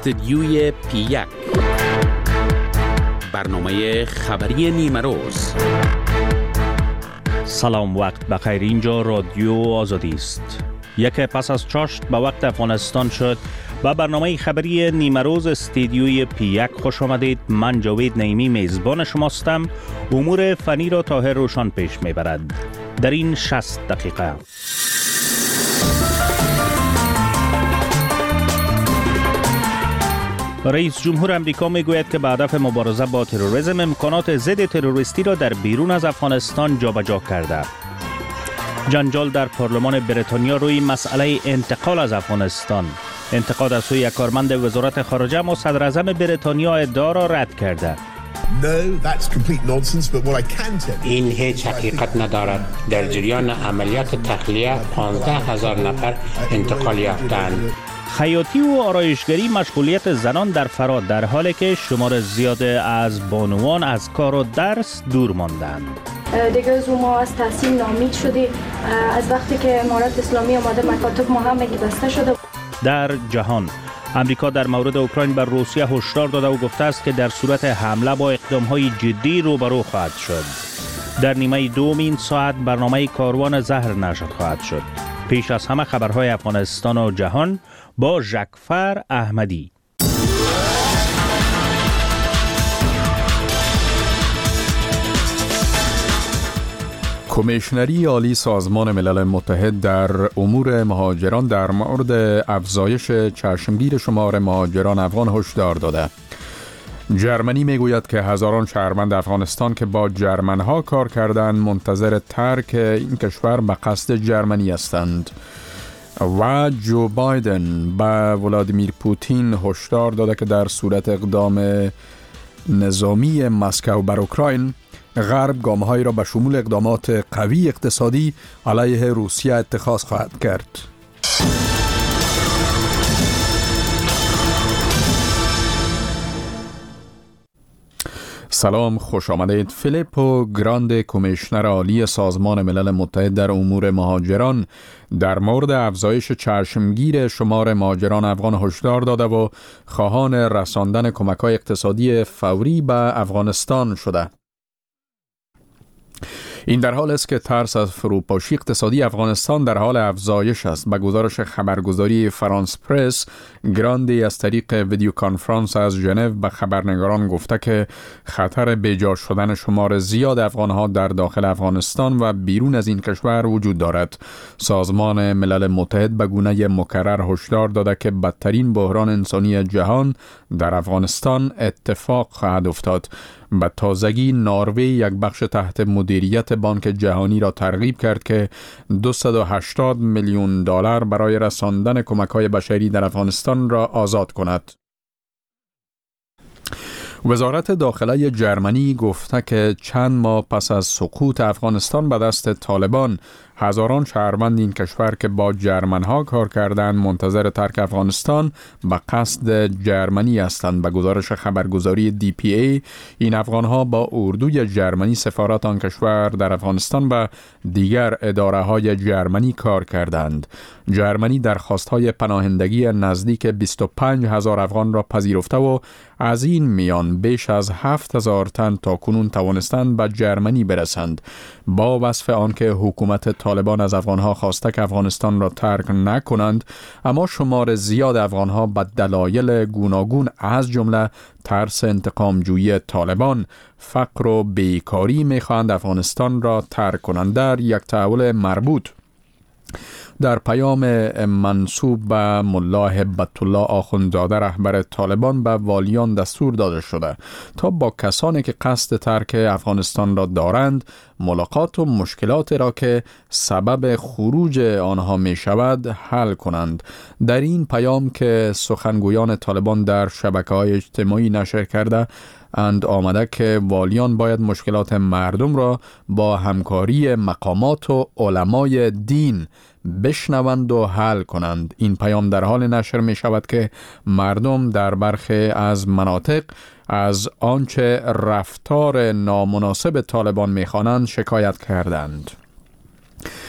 استدیوی پی1، برنامه خبری نیمه روز. سلام، وقت بخیر. اینجا رادیو آزادی است. یک پس از چاشت به وقت افغانستان شد و برنامه خبری نیمه روز استدیوی پی1 خوش آمدید. من جاوید نعیمی میزبان شماستم. امور فنی را طاهر روشان پیش میبرد. در این 60 دقیقه رئیس جمهور امریکا میگوید که به هدف مبارزه با تروریسم امکانات ضد تروریستی را در بیرون از افغانستان جابجا کرده. جنجال در پارلمان بریتانیا روی مسئله انتقال از افغانستان. انتقاد از سوی کارمند وزارت خارجه اما صدر اعظم بریتانیا ادعا را رد کرده. این هیچ حقیقت ندارد. در جریان عملیات تخلیه 15,000 نفر انتقال یافتند. خیاطی و آرایشگری مشغولیت زنان در فرات، در حالی که شمار زیاد از بانوان از کار و درس دور ماندند. دیگه ما از تحصیل ناامید شدیم. از وقتی که امارت اسلامی آمده مکاتب ما هم بسته شده. در جهان، امریکا در مورد اوکراین بر روسیه هشدار داده و گفته است که در صورت حمله با اقدام‌های جدی روبرو خواهد شد. در نیمه دوم این ساعت برنامه کاروان زهر نشر خواهد شد. پیش از همه خبرهای افغانستان و جهان با ژکفر احمدی. کمیشنری عالی سازمان ملل متحد در امور مهاجران در مورد افزایش چشمگیر شمار مهاجران افغان هشدار داده. جرمنی میگوید که هزاران شهروند افغانستان که با جرمنها کار کردند منتظر ترک این کشور به قصد جرمنی هستند. و جو بایدن به ولادیمیر پوتین هشدار داده که در صورت اقدام نظامی مسکو بر اوکراین، غرب گام‌هایی را به شمول اقدامات قوی اقتصادی علیه روسیه اتخاذ خواهد کرد. سلام، خوش آمدید. فیلیپو گراندی، کمیشنر عالی سازمان ملل متحد در امور مهاجران، در مورد افزایش چشمگیر شمار مهاجران افغان هشدار داده و خواهان رساندن کمک‌های اقتصادی فوری به افغانستان شده. این در حال است که ترس از فروپاشی اقتصادی افغانستان در حال افزایش است. به گزارش خبرگزاری فرانس پرس، گراندی از طریق ویدیو کانفرانس از ژنو به خبرنگاران گفته که خطر بیجا شدن شمار زیاد افغانها در داخل افغانستان و بیرون از این کشور وجود دارد. سازمان ملل متحد به گونه مکرر هشدار داده که بدترین بحران انسانی جهان در افغانستان اتفاق خواهد افتاد. به تازگی نروژ یک بخش تحت مدیریت بانک جهانی را ترغیب کرد که 280 میلیون دلار برای رساندن کمک‌های بشری در افغانستان را آزاد کند. وزارت داخله جرمنی گفته که چند ماه پس از سقوط افغانستان به دست طالبان، هزاران شهروند این کشور که با جرمنها کار کردند منتظر ترک افغانستان به قصد جرمنی هستند. به گزارش خبرگزاری DPA، این افغانها با اردوی جرمنی، سفارت آن کشور در افغانستان و دیگر اداره‌های جرمنی کار کردند. جرمنی درخواست‌های پناهندگی نزدیک 25,000 افغان را پذیرفته و از این میان بیش از 7,000 تن تا کنون توانستند به جرمنی برسند. با وصف آنکه حکومت طالبان از افغانها خواسته که افغانستان را ترک نکنند، اما شمار زیاد افغانها به دلایل گوناگون از جمله ترس انتقامجویی طالبان، فقر و بیکاری میخواهند افغانستان را ترک کنند. در یک تحول مربوط در پیام منسوب به ملا هبت الله آخوندزاده رهبر طالبان به والیان دستور داده شده تا با کسانی که قصد ترک افغانستان را دارند ملاقات و مشکلات را که سبب خروج آنها می شود حل کنند. در این پیام که سخنگویان طالبان در شبکه‌های اجتماعی نشر کرده اند آمده که والیان باید مشکلات مردم را با همکاری مقامات و علمای دین بشنوند و حل کنند. این پیام در حال نشر می شود که مردم در برخی از مناطق از آنچه رفتار نامناسب طالبان می خوانند شکایت کردند.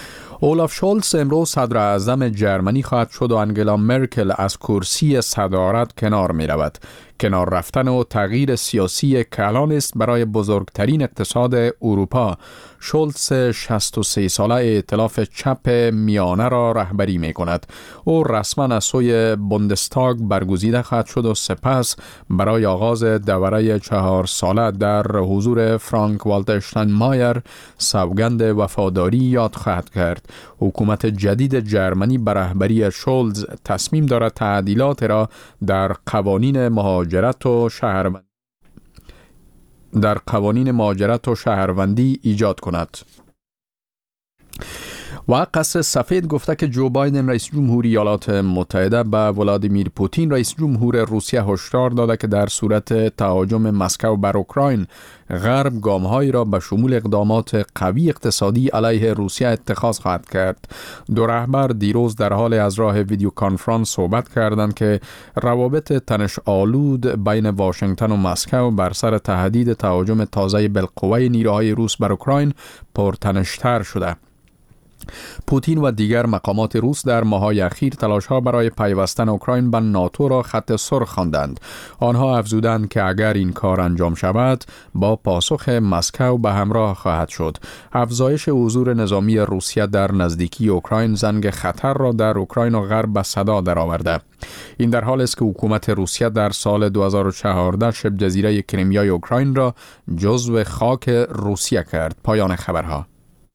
اولاف شولز امروز صدر اعظم جرمنی خواهد شد و انگلا مرکل از کرسی صدارت کنار می رود. کنار رفتن و تغییر سیاسی کلان است برای بزرگترین اقتصاد اروپا. شولز 63 ساله ائتلاف چپ میانه را رهبری می کند. او رسما از سوی بوندستاگ برگزیده خواهد شد و سپس برای آغاز دوره 4 ساله در حضور فرانک والتر اشتاینمایر سوگند وفاداری یاد خواهد کرد. حکومت جدید جرمنی به رهبری شولز تصمیم دارد تعدیلات را در قوانین مهاجرت و شهروندی ایجاد کند. و قصر سفید گفته که جو بایدن رئیس جمهوری ایالات متحده به ولادیمیر پوتین رئیس جمهور روسیه هشدار داده که در صورت تهاجم مسکو بر اوکراین غرب گام‌هایی را به شمول اقدامات قوی اقتصادی علیه روسیه اتخاذ خواهد کرد. دو رهبر دیروز در حال از راه ویدیو کانفرانس صحبت کردند که روابط تنش آلود بین واشنگتن و مسکو بر سر تهدید تهاجم تازه بالقوه نیروهای روس بر اوکراین پرتنش‌تر شده. پوتین و دیگر مقامات روس در ماه‌های اخیر تلاش‌ها برای پیوستن اوکراین به ناتو را خط سرخ خواندند. آنها افزودند که اگر این کار انجام شود با پاسخ مسکو به همراه خواهد شد. افزایش حضور نظامی روسیه در نزدیکی اوکراین زنگ خطر را در اوکراین و غرب به صدا درآورده. این در حالی است که حکومت روسیه در سال 2014 شبه جزیره کریمیای اوکراین را جزو خاک روسیه کرد. پایان خبرها.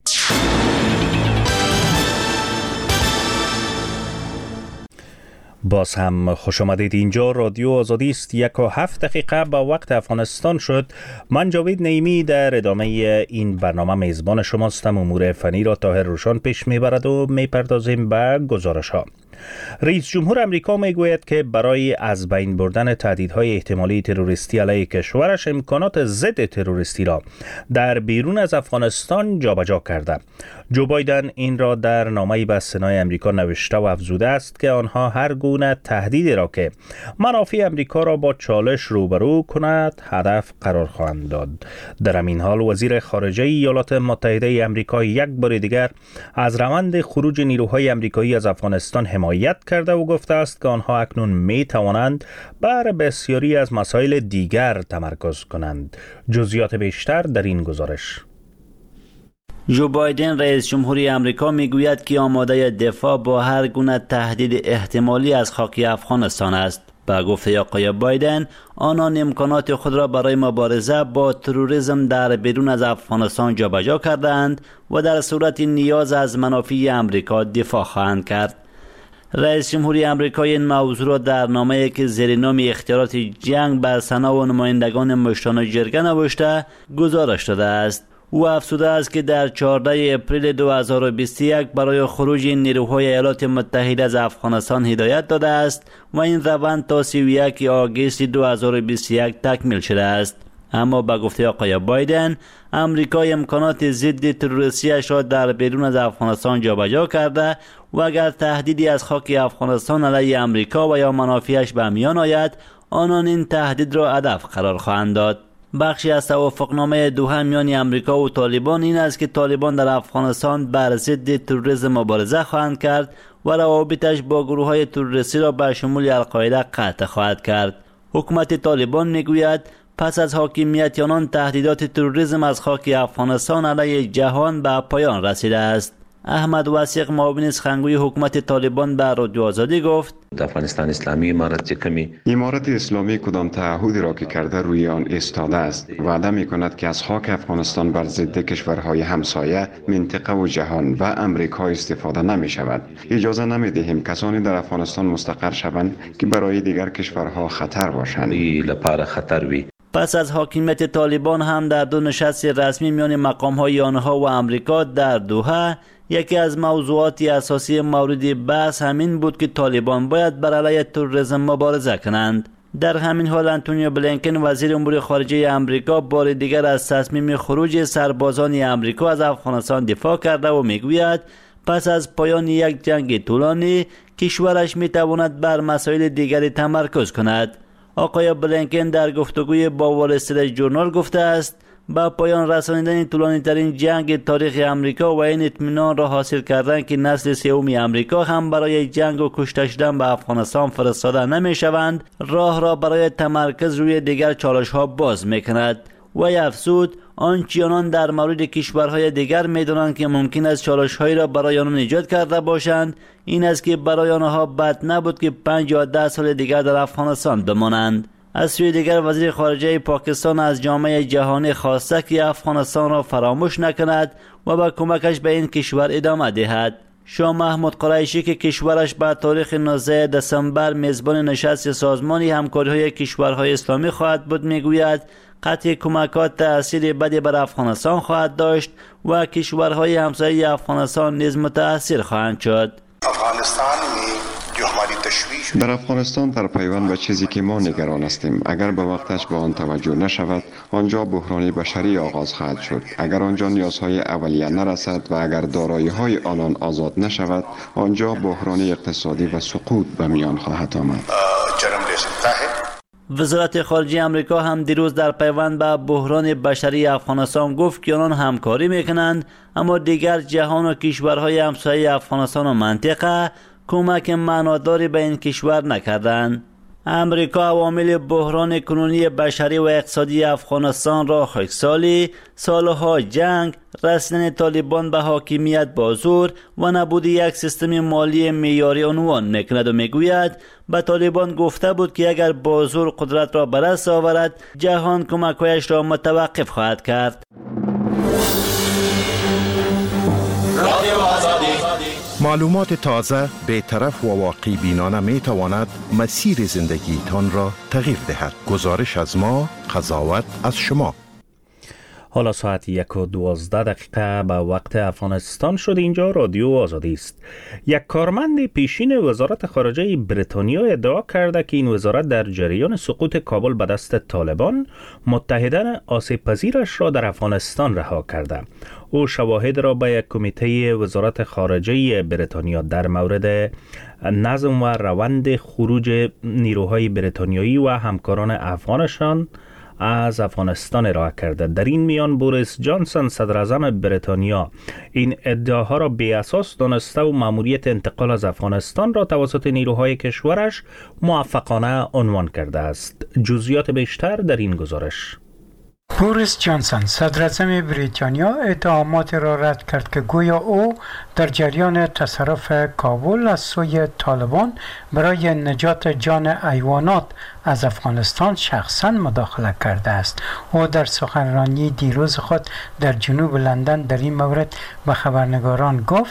باز هم خوش آمدید. اینجا رادیو آزادی است. 1:07 با وقت افغانستان شد. من جاوید نعیمی در ادامه این برنامه میزبان شماستم. امور فنی را طاهر روشان پیش میبرد و میپردازیم به گزارش ها. رئیس جمهور امریکا میگوید که برای از بین بردن تهدیدهای احتمالی تروریستی علیه کشورش امکانات ضد تروریستی را در بیرون از افغانستان جابجا کرده. جو بایدن این را در نامه‌ای به سنای امریکا نوشته و افزوده است که آنها هر گونه تهدیدی را که منافع امریکا را با چالش روبرو کند هدف قرار خواهند داد. در همین حال وزیر خارجه ایالات متحده امریکا یک بار دیگر از روند خروج نیروهای امریکایی از افغانستان حمایت کرده و گفته است که آنها اکنون می توانند بر بسیاری از مسائل دیگر تمرکز کنند. جزئیات بیشتر در این گزارش. جو بایدن رئیس جمهوری امریکا میگوید که آماده دفاع با هر گونه تهدید احتمالی از خاک افغانستان است. با گفته آقای بایدن، آنان امکانات خود را برای مبارزه با تروریسم در بیرون از افغانستان جابجا کردند و در صورت نیاز از منافع امریکا دفاع خواهند کرد. رئیس جمهوری امریکا این موضوع را در نامه‌ای که زیر نام اختیارات جنگ بر سنا و نمایندگان مشتان جرگه نوشته گزارش داده است. او افزوده است که در 14 اپریل 2021 برای خروج نیروهای ایالات متحده از افغانستان هدایت داده است و این روند تا 31 آگوست 2021 تکمیل شده است. اما با گفته آقای بایدن، امریکا امکانات ضد تروریستی‌اش را در بیرون از افغانستان جابجا کرده و اگر تهدیدی از خاک افغانستان علیه امریکا و یا منافعش به میان آید، آنان این تهدید را هدف قرار خواهند داد. بخشی از توافقنامه دوحه میان امریکا و طالبان این است که طالبان در افغانستان بر ضد تروریسم مبارزه خواهند کرد و روابطش با گروه‌های تروریستی را به شمول القاعده قطع خواهد کرد. حکومت طالبان میگوید پس از حاکمیت آنان تهدیدات تروریسم از خاک افغانستان علیه جهان به پایان رسیده است. احمد وثیق معاون سخنگوی حکومت طالبان به رادیو آزادی گفت افغانستان اسلامی امارت اسلامی کدام تعهدی را که کرده روی آن ایستاده است. وعده می کند که از خاک افغانستان بر ضد کشورهای همسایه، منطقه و جهان و امریکا استفاده نمی شود. اجازه نمی دهیم کسانی در افغانستان مستقر شوند که برای دیگر کشورها خطر باشند. پس از حاکمیت طالبان هم در دو نشست رسمی میان مقام‌های آنها و امریکا در دوحه یکی از موضوعات اساسی مورد بحث همین بود که طالبان باید بر علیه تروریسم مبارزه کنند. در همین حال انتونیو بلینکن وزیر امور خارجه امریکا بار دیگر از تصمیم خروج سربازان امریکا از افغانستان دفاع کرده و میگوید پس از پایان یک جنگ طولانی کشورش میتواند بر مسائل دیگری تمرکز کند. آقای بلینکن در گفتگوی با وال استریت ژورنال گفته است با پایان رسانیدن طولانی ترین جنگ تاریخ امریکا و این اطمینان را حاصل کردن که نسل سوم امریکا هم برای جنگ و کشته شدن به افغانستان فرستاده نمی شوند، راه را برای تمرکز روی دیگر چالش ها باز می کند. و افزود آنچنان در مورد کشورهای دیگر می دانند که ممکن است چالش هایی را برای آنها ایجاد کرده باشند، این است که برای آنها بد نبود که 5 یا 10 سال دیگر در افغانستان بمانند. از سوی دیگر وزیر خارجه پاکستان از جامعه جهانی خواسته که افغانستان را فراموش نکند و با کمکش به این کشور ادامه دهد. شاه محمود قریشی که کشورش به تاریخ 19 دسامبر میزبان نشست سازمان همکاری‌های کشورهای اسلامی خواهد بود میگوید قطع کمکات تأثیر بدی بر افغانستان خواهد داشت و کشورهای همسایه افغانستان نیز متأثر خواهند شد. در افغانستان در پیوند به چیزی که ما نگران هستیم، اگر به وقتش به آن توجه نشود آنجا بحران بشری آغاز خواهد شد. اگر آنجا نیازهای اولیه نرسد و اگر دارایی‌های آنان آزاد نشود آنجا بحران اقتصادی و سقوط به میان خواهد آمد. وزارت خارجه امریکا هم دیروز در پیوند به بحران بشری افغانستان گفت که آنان همکاری میکنند، اما دیگر جهان و کشورهای همسایه افغانستان و منطقه کمک معناداری به این کشور نکردند. امریکا عوامل بحران کنونی بشری و اقتصادی افغانستان را خشکسالی، سالها جنگ، رسیدن طالبان به حاکمیت با زور و نبود یک سیستم مالی معیاری عنوان میکند و میگوید به طالبان گفته بود که اگر با زور قدرت را به دست آورد جهان کمک‌هایش را متوقف خواهد کرد. معلومات تازه، بی‌طرف و واقع بینانه می تواند مسیر زندگیتان را تغییر دهد. گزارش از ما، قضاوت از شما. حالا ساعت 1:12 به وقت افغانستان شد. اینجا رادیو آزادی است. یک کارمند پیشین وزارت خارجه بریتانیا ادعا کرده که این وزارت در جریان سقوط کابل به دست طالبان متحدان آسیب پذیرش را در افغانستان رها کرده. او شواهد را به یک کمیته وزارت خارجه بریتانیا در مورد نظم و روند خروج نیروهای بریتانیایی و همکاران افغانشان از افغانستان ارائه کرده. در این میان بوریس جانسون صدر اعظم بریتانیا این ادعاها را بی اساس دانسته و مأموریت انتقال از افغانستان را توسط نیروهای کشورش موفقانه عنوان کرده است. جزئیات بیشتر در این گزارش. بوریس جانسون صدر اعظم بریتانیا اتهامات را رد کرد که گویا او در جریان تصرف کابل از سوی طالبان برای نجات جان حیوانات از افغانستان شخصا مداخله کرده است. او در سخنرانی دیروز خود در جنوب لندن در این مورد به خبرنگاران گفت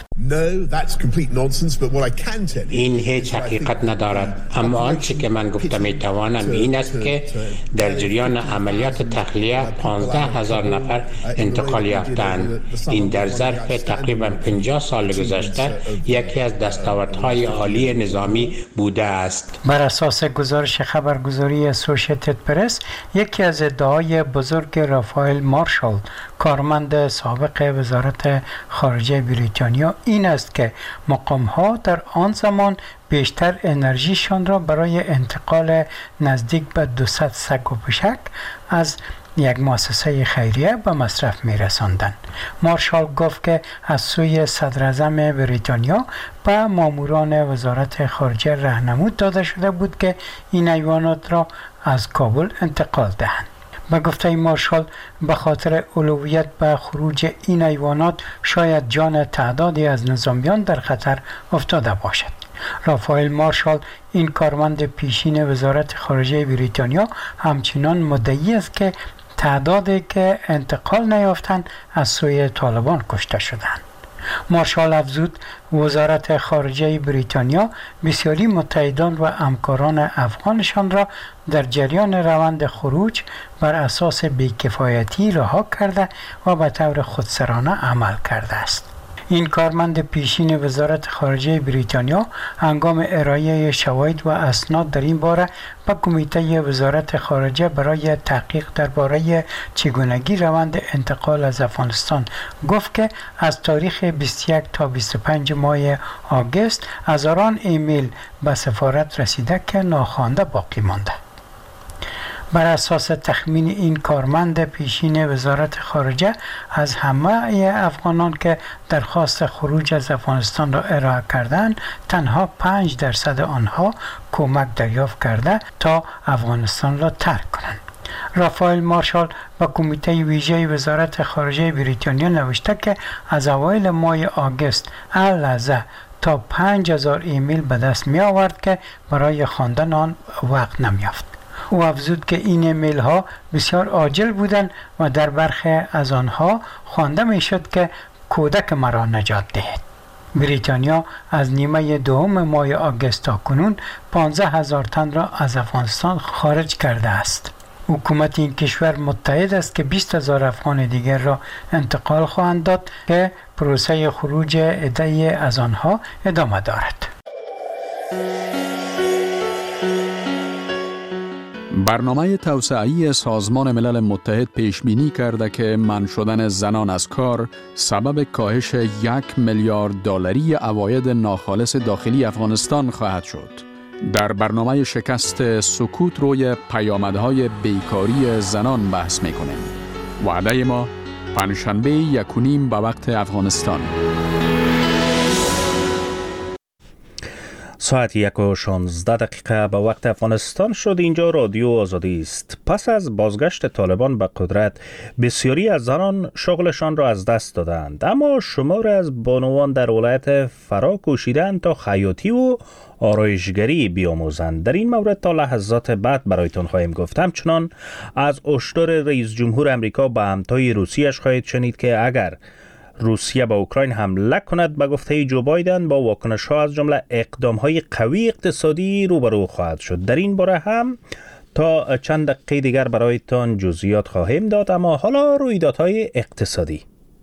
این هیچ حقیقت ندارد، اما آنچه که من گفتم میتوانم این است که در جریان عملیات تخلیه 15,000 نفر انتقال یافتند. این در ظرف تقریبا 50 سال گذشته یکی از دستاوردهای عالی نظامی بوده است. بر اساس گزارش خبرگزاری اسوشییتد پرس، یکی از ادعاهای بزرگ رافائل مارشال، کارمند سابق وزارت خارجه بریتانیا، این است که مقام‌ها در آن زمان بیشتر انرژیشان را برای انتقال نزدیک به 200 سگ و پشک از یک مؤسسه خیریه به مصرف می رساندن. مارشال گفت که از سوی صدر اعظم بریتانیا به ماموران وزارت خارجه راهنمود داده شده بود که این حیوانات را از کابل انتقال دهند. به گفته مارشال به خاطر اولویت به خروج این حیوانات شاید جان تعدادی از نظامیان در خطر افتاده باشد. رافائل مارشال، این کارمند پیشین وزارت خارجه بریتانیا، همچنان مدعی است که تعدادی که انتقال نیافتند از سوی طالبان کشته شدند. مارشال افزود وزارت خارجه بریتانیا بسیاری متحدان و همکاران افغانشان را در جریان روند خروج بر اساس بی‌کفایتی رها کرده و به طور خودسرانه عمل کرده است. این کارمند پیشین وزارت خارجه بریتانیا هنگام ارائه شواهد و اسناد در این باره به کمیته وزارت خارجه برای تحقیق درباره چگونگی روند انتقال از افغانستان گفت که از تاریخ 21 تا 25 ماه آگوست هزاران ایمیل به سفارت رسیده که ناخوانده باقی مانده. بر اساس تخمین این کارمند پیشین وزارت خارجه، از همه افغانان که درخواست خروج از افغانستان را ارائه کردند، تنها 5% آنها کمک دریافت کرده تا افغانستان را ترک کنند. رافائل مارشال با کمیته ویژه وزارت خارجه بریتانیا نوشته که از اوایل ماه آگوست لحظه تا 5000 ایمیل به دست می آورد که برای خواندن آن وقت نمیافت. او افزود که این ایمیل ها بسیار عاجل بودند و در برخی از آنها خوانده می شد که کودک مرا نجات دهید. بریتانیا از نیمه دوم ماه آگوست تا کنون 15000 تن را از افغانستان خارج کرده است. حکومت این کشور متحد است که 20000 افغان دیگر را انتقال خواهند داد که پروسه خروج عده‌ای از آنها ادامه دارد. برنامه توسعه‌ای سازمان ملل متحد پیش بینی کرده که منع شدن زنان از کار سبب کاهش 1 میلیارد دلاری عواید ناخالص داخلی افغانستان خواهد شد. در برنامه شکست سکوت روی پیامدهای بیکاری زنان بحث می‌کنیم. وعده ما پنجشنبه 1:30 به وقت افغانستان. ساعت 1:16 به وقت افغانستان شد. اینجا رادیو آزادی است. پس از بازگشت طالبان به قدرت، بسیاری از زنان شغلشان را از دست دادند، اما شمار از بانوان در ولایت فرا کوشیدند تا خیاطی و آرایشگری بیاموزند. در این مورد تا لحظات بعد برایتان خواهیم گفت. همچنان از هشدار رئیس جمهور امریکا به همتای روسیه‌اش خواهید شنید که اگر روسیه به اوکراین حمله کند، به گفته جو بایدن با واکنش‌ها از جمله اقدام‌های قوی اقتصادی روبرو خواهد شد. در این باره هم تا چند دقیقه دیگر برایتان جزئیات خواهیم داد، اما حالا رویدادهای اقتصادی.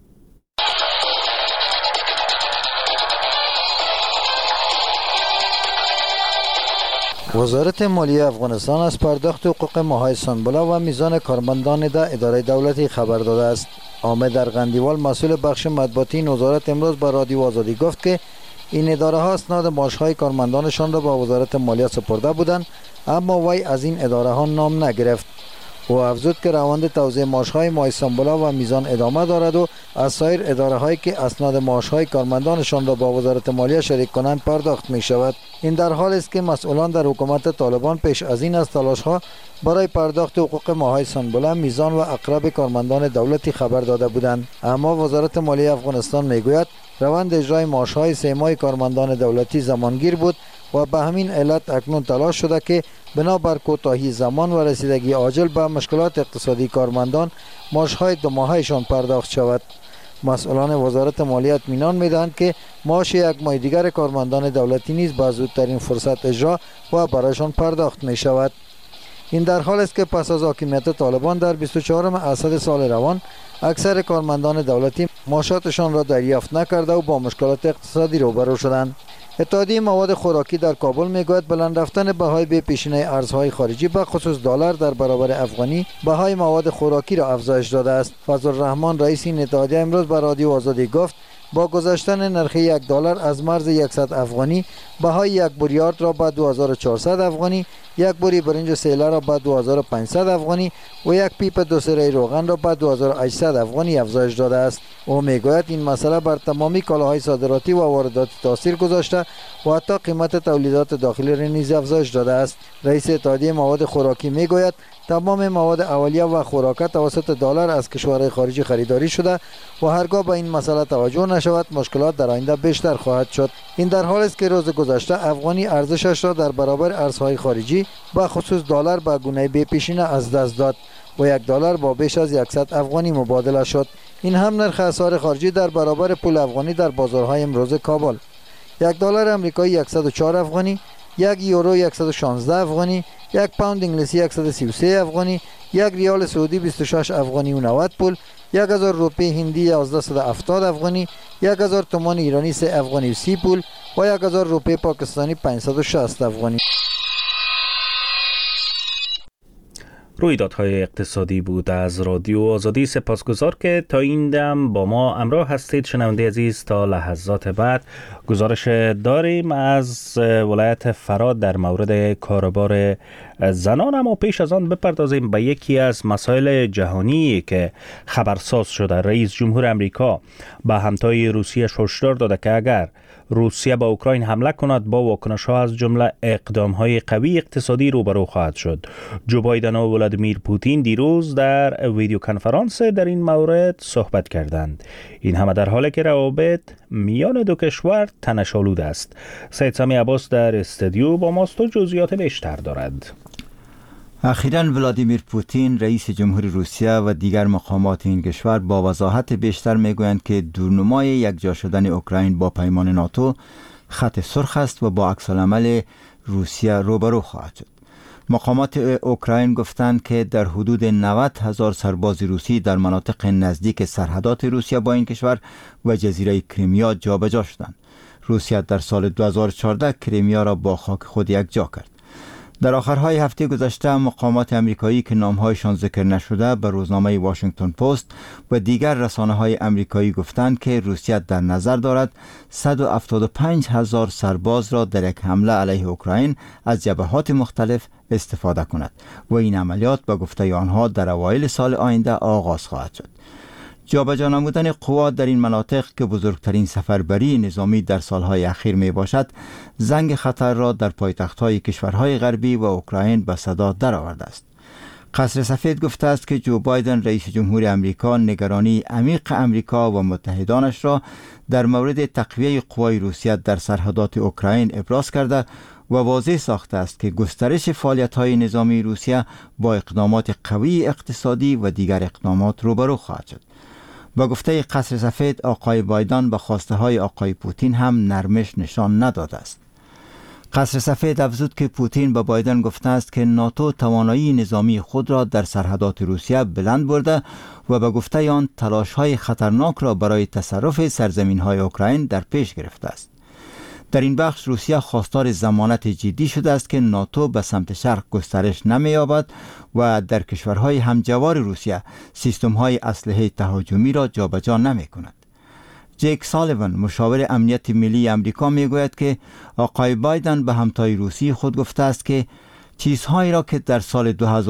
وزارت مالیه افغانستان از پرداخت حقوق ماه‌های سنبله و میزان کارمندان در اداره دولتی خبر داده است. عامه در قندیوال مسئول بخش مطبوعاتی این وزارت امروز به رادیو آزادی گفت که این اداره ها اسناد معاش‌های کارمندانشان را به وزارت مالیه سپرده بودند، اما وی از این اداره ها نام نگرفت. او افزود که روند توزیع معاش‌های ماه سنبله و میزان ادامه دارد و از سایر اداره هایی که اسناد معاش‌های کارمندانشان را با وزارت مالیه شریک کنند پرداخت می شود. این در حالی است که مسئولان در حکومت طالبان پیش از این از تلاش‌ها برای پرداخت حقوق ماه‌های سنبله، میزان و اقرب کارمندان دولتی خبر داده بودند، اما وزارت مالیه افغانستان میگوید روند اجرای معاش‌های 3 ماه کارمندان دولتی زمانگیر بود و به همین علت اکنون تلاش شده که بنابر کوتاهی زمان و رسیدگی عاجل به مشکلات اقتصادی کارمندان معاش‌های 2 ماهه‌شان پرداخت شود. مسئولان وزارت مالیه اطمینان می‌دهند که معاش 1 ماه دیگر کارمندان دولتی نیز به زودترین فرصت اجرا و برایشان پرداخت می شود. این در حال است که پس از حاکمیت طالبان در 24 اسد سال روان اکثر کارمندان دولتی معاشاتشان را دریافت نکرده و با مشکلات اقتصادی روبرو شدند. اتحادیه مواد خوراکی در کابل میگوید بلند رفتن بهای بی پیشینه ارزهای خارجی به خصوص دلار در برابر افغانی بهای مواد خوراکی را افزایش داده است. فضل الرحمن رئیس این اتحادیه امروز به رادیو آزادی گفت با گذشتن نرخ $1 از مرز 100 افغانی، بهای 1 بوریارد را به 2400 افغانی، 1 بوری برنج سیله را به 2500 افغانی و 1 پیپ 2 سره روغن را به 2800 افغانی افزایش داده است. او میگوید این مسئله بر تمامی کالاهای صادراتی و وارداتی تاثیر گذاشته و حتی قیمت تولیدات داخلی را نیز افزایش داده است. رئیس اتحادیه مواد خوراکی میگوید تمام مواد اولیه و خوراک توسط دلار از کشورهای خارجی خریداری شده و هرگاه به این مسئله توجه نشود مشکلات در آینده بیشتر خواهد شد. این در حالی است که روز گذشته افغانی ارزشش را در برابر ارزهای خارجی به خصوص دلار به گونه بی پیشینه از دست داد و $1 با بیش از 100 افغانی مبادله شد. این هم نرخ اسعار خارجی در برابر پول افغانی در بازارهای امروز کابل. $1 آمریکایی 104 افغانی، 1 یورو 116 افغانی، 1 پوند انگلیسی 133 افغانی، 1 ریال سعودی 26 افغانی و 90 پول، 1000 روپیه هندی 1170 افغانی، 1000 تومان ایرانی 3 افغانی و 30 پول و 1000 روپیه پاکستانی 560 افغانی. رویدادهای اقتصادی بود. از رادیو آزادی سپاسگزار که تا این دم با ما همراه هستید. شنونده عزیز، تا لحظات بعد گزارش داریم از ولایت فرات در مورد کاروبار زنان، اما پیش از آن بپردازیم به یکی از مسائل جهانی که خبرساز شده. رئیس جمهور امریکا به همتای روسیه هشدار داده که اگر روسیه به اوکراین حمله کند با واکنش‌ها از جمله اقدام‌های قوی اقتصادی روبرو خواهد شد. جو بایدن و ولادیمیر پوتین دیروز در ویدیو کنفرانس در این مورد صحبت کردند. این همه در حالی که روابط میان دو کشور تنش‌آلود است. سید سامی عباس در استودیو با ماست و جزئیات بیشتر دارد. اخیراً ولادیمیر پوتین رئیس جمهور روسیه و دیگر مقامات این کشور با وضاحت بیشتر میگویند که دورنمای یکجا شدن اوکراین با پیمان ناتو خط سرخ است و با عکس‌العمل روسیه روبرو خواهد شد. مقامات اوکراین گفتند که در حدود 90,000 سرباز روسی در مناطق نزدیک سرحدات روسیه با این کشور و جزیره کریمیا جابجا شدند. روسیه در سال 2014 کریمیا را با خاک خود یکجا کرد. در آخرهای هفته گذشته مقامات امریکایی که نامهایشان ذکر نشده به روزنامه واشنگتن پست و دیگر رسانه‌های امریکایی گفتند که روسیه در نظر دارد 175,000 سرباز را در یک حمله علیه اوکراین از جبهات مختلف استفاده کند و این عملیات به گفته آنها در اوایل سال آینده آغاز خواهد شد. جابجا نمودن قوات در این مناطق که بزرگترین سفربری نظامی در سالهای اخیر می باشد، زنگ خطر را در پایتخت‌های کشورهای غربی و اوکراین به صدا درآورده است. قصر سفید گفته است که جو بایدن رئیس جمهور امریکا نگرانی عمیق امریکا و متحدانش را در مورد تقویه قوای روسیه در سرحدات اوکراین ابراز کرده و واضح ساخته است که گسترش فعالیت‌های نظامی روسیه با اقدامات قوی اقتصادی و دیگر اقدامات روبرو خواهد شد. با گفته قصر سفید، آقای بایدن به خواسته های آقای پوتین هم نرمش نشان نداده است. قصر سفید افزود که پوتین به بایدن گفته است که ناتو توانایی نظامی خود را در سرحدات روسیه بلند برده و به گفته آن تلاش های خطرناک را برای تصرف سرزمین های اوکراین در پیش گرفته است. در این بخش روسیه خواستار ضمانت جدی شده است که ناتو به سمت شرق گسترش نمی‌یابد و در کشورهای همجوار روسیه سیستم‌های اسلحه تهاجمی را جابجا نمی‌کند. جیک سالیوان مشاور امنیت ملی امریکا میگوید که آقای بایدن به همتای روسی خود گفته است که چیزهایی را که در سال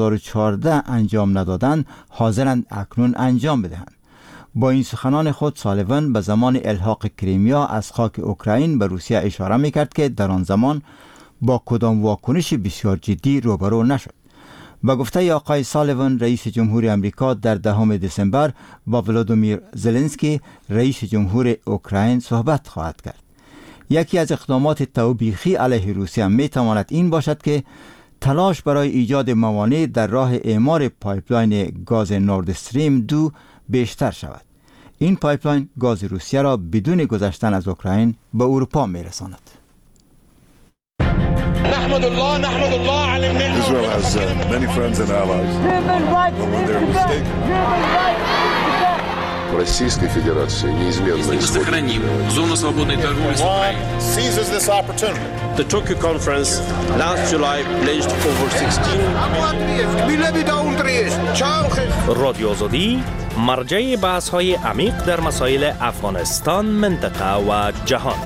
2014 انجام ندادند حاضرند اکنون انجام بدهند. با این سخنان خود سالیوان به زمان الحاق کریمیا از خاک اوکراین به روسیه اشاره میکرد که در آن زمان با کدام واکنش بسیار جدی روبرو نشد. با گفته آقای سالیوان، رئیس جمهور امریکا در 10 دسامبر با ولادیمیر زلنسکی رئیس جمهور اوکراین صحبت خواهد کرد. یکی از اقدامات توبیخی علیه روسیه میتواند این باشد که تلاش برای ایجاد موانع در راه اعمار پایپلاین گاز نورد استریم 2 بیشتر شود. این پایپلاین گاز روسیه را بدون گذشتن از اوکراین به اروپا میرساند. Israel has many friends and allies. But when they're mistaken. Российской Федерации неизменно сохраним зону свободной торговли с Украиной. seizes this opportunity. The Tokyo conference last July pledged over 16 رادیو آزادی مرجع بحث‌های عمیق در مسائل افغانستان، منطقه و جهان.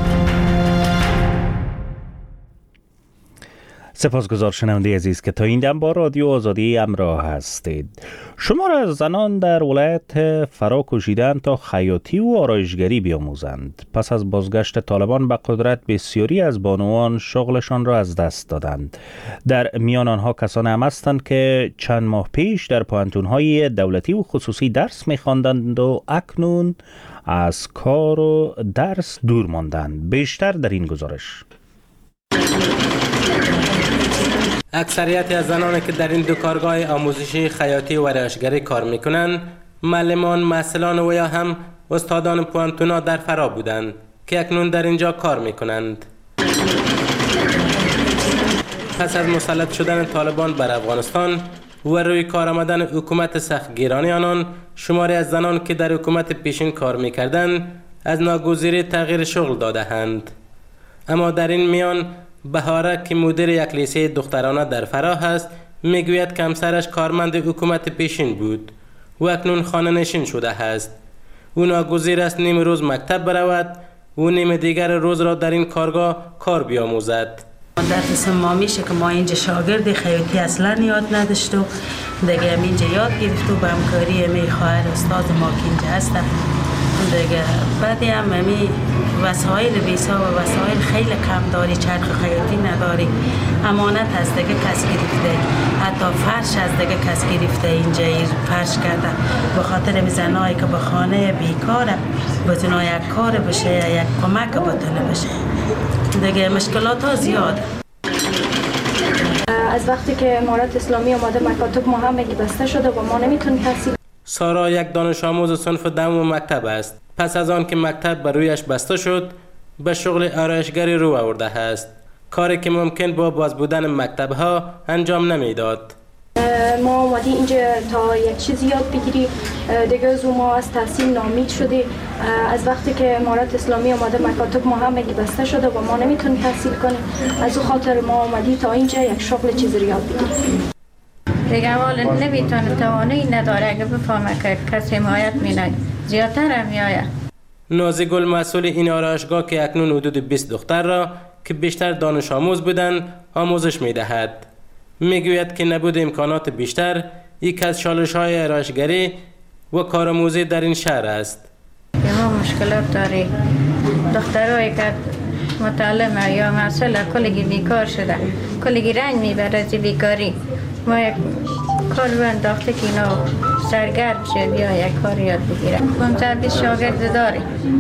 سپاسگزار شنونده عزیز که تا این دم با رادیو آزادی همراه هستید. شمار از زنان در ولایت فرا کوشیدند تا خیاطی و آرایشگری بیاموزند. پس از بازگشت طالبان به قدرت بسیاری از بانوان شغلشان را از دست دادند. در میان آنها کسانی هم هستند که چند ماه پیش در پوهنتون‌های دولتی و خصوصی درس می‌خواندند و اکنون از کار و درس دور ماندند. بیشتر در این گزارش. اکثریت از زنانی که در این دو کارگاه آموزشی خیاطی و آرایشگری کار میکنند معلمان، مسئولان و یا هم استادان پوهنتون‌ها در فرا بودند که اکنون در اینجا کار میکنند. پس از مسلط شدن طالبان بر افغانستان و روی کار آمدن حکومت سختگیرانه آنان، شماری از زنان که در حکومت پیشین کار میکردند از ناگزیری تغییر شغل داده‌اند. اما در این میان بهاره که مدیر یک لیسه دخترانه در فرا است، میگوید که همسرش کارمند حکومت پیشین بود و اکنون خانه نشین شده است. او ناگزیر است نیم روز مکتب برود و نیم دیگر روز را در این کارگاه کار بیاموزد. در قسم ما میشه که ما اینجا شاگرد خیاطی اصلا یاد نداشت و دیگه اینجا یاد گرفت و به همکاری می خواهر استاد ما که اینجا هستن دیگه. بعدی هم همی وسایل بیسا و وسایل خیلی کم داری، چرخ خیاطی نداری، امانت از دیگه کس گرفته، حتی فرش از دیگه کس گرفته اینجا فرش کرده به خاطر میزنایی که به خانه بیکاره بتونه یک کار بشه یا یک کمک بتونه بشه دیگه. مشکلات ها زیاد. از وقتی که امارت اسلامی آمده مکاتب ما هم بسته شده و ما نمیتونیم تحصیل. سارا یک دانش آموز صنف دهم مکتب است. پس از آن که مکتب بر رویش بسته شد به شغل آرایشگری رو آورده است، کاری که ممکن با باز بودن مکتب ها انجام نمیداد. ما اومدی اینجا تا یک چیز یاد بگیری دیگه. از ما از تحصیل ناامید شدی. از وقتی که امارت اسلامی آمده مکاتب ما هم بسته شده و ما نمیتونیم تحصیل کنیم. از اون خاطر ما اومدی تا اینجا یک شغل چیز رو یاد بگیریم. دیگه والا نمیتونه، توانایی نداره. اگه بفهمه که کسی حمایت مینه زیادتر هم میآید. نازی گل مسئول این آرایشگاه که اکنون حدود 20 دختر را که بیشتر دانش آموز بودند آموزش میدهد. میگوید که نبود امکانات بیشتر یک از چالش‌های آرایشگری و کارآموزی در این شهر است. ما مشکلات داری. دخترایی که متعلم یا مسئله کلگی بیکار شده، کلگی رنج میبره از بیکاری. ما یک کار رو انداخته که اینا سرگرم شه بیا یک کار یاد بگیره. 15-20 شاگرد داری.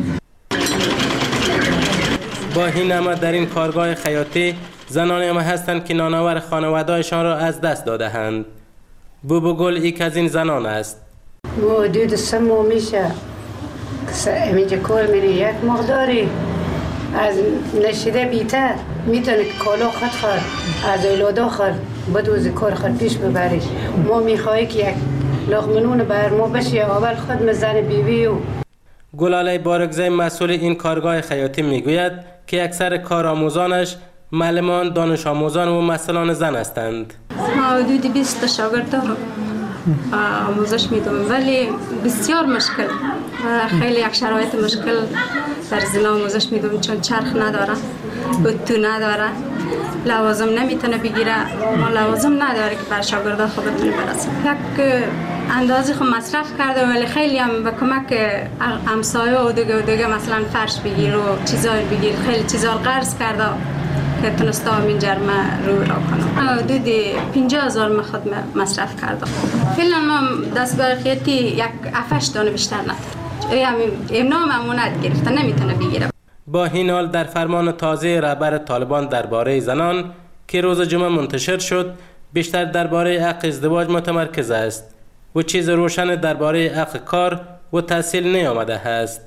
با این همه در این کارگاه خیاطی زنانی هم هستند که نانآور خانواده‌شان را از دست داده‌اند. بوبو گل یک از این زنان است. حدود 3 ماه میشه اینجا کار میری. یک مقداری از نشیده بیتر میتونه کالا خود خورد از اولادا خورد بدوزی کار خود پیش ببریش. ما میخواهی که یک لغمنون بر ما بشه اول خود مزن بیوی و گلاله بارگزی مسئول این کارگاه خیاطی میگوید که اکثر کارآموزانش معلمان، دانش آموزان و مسئولان زن هستند. ما حدود 20 شاگرد دارم آموزش میدم ولی بسیار مشکل، خیلی یک شرایط مشکل در زن آموزش میدم چون چرخ نداره، اتو نداره، لوازم نمیتونه بگیره. ما لوازم نداره که بر شاگردا خوب بتونه برسه. یک اندازه خود مصرف کرده ولی خیلی هم به کمک همسایه و دیگه مثلا فرش بگیر و چیزای بگیر، خیلی چیزا قرض کرده که تونستم این جرمه رو را کنم. حدود 50,000 من خود مصرف کردم. فعلا ما دستگاه خیاطی یک 7-8 دانه بیشتر نداره. امنا امانت گرفته نمیتونه بگیره. با این حال در فرمان تازه رهبر طالبان درباره زنان که روز جمعه منتشر شد بیشتر درباره حق ازدواج متمرکز است و چیز روشن درباره حق کار و تحصیل نیامده است.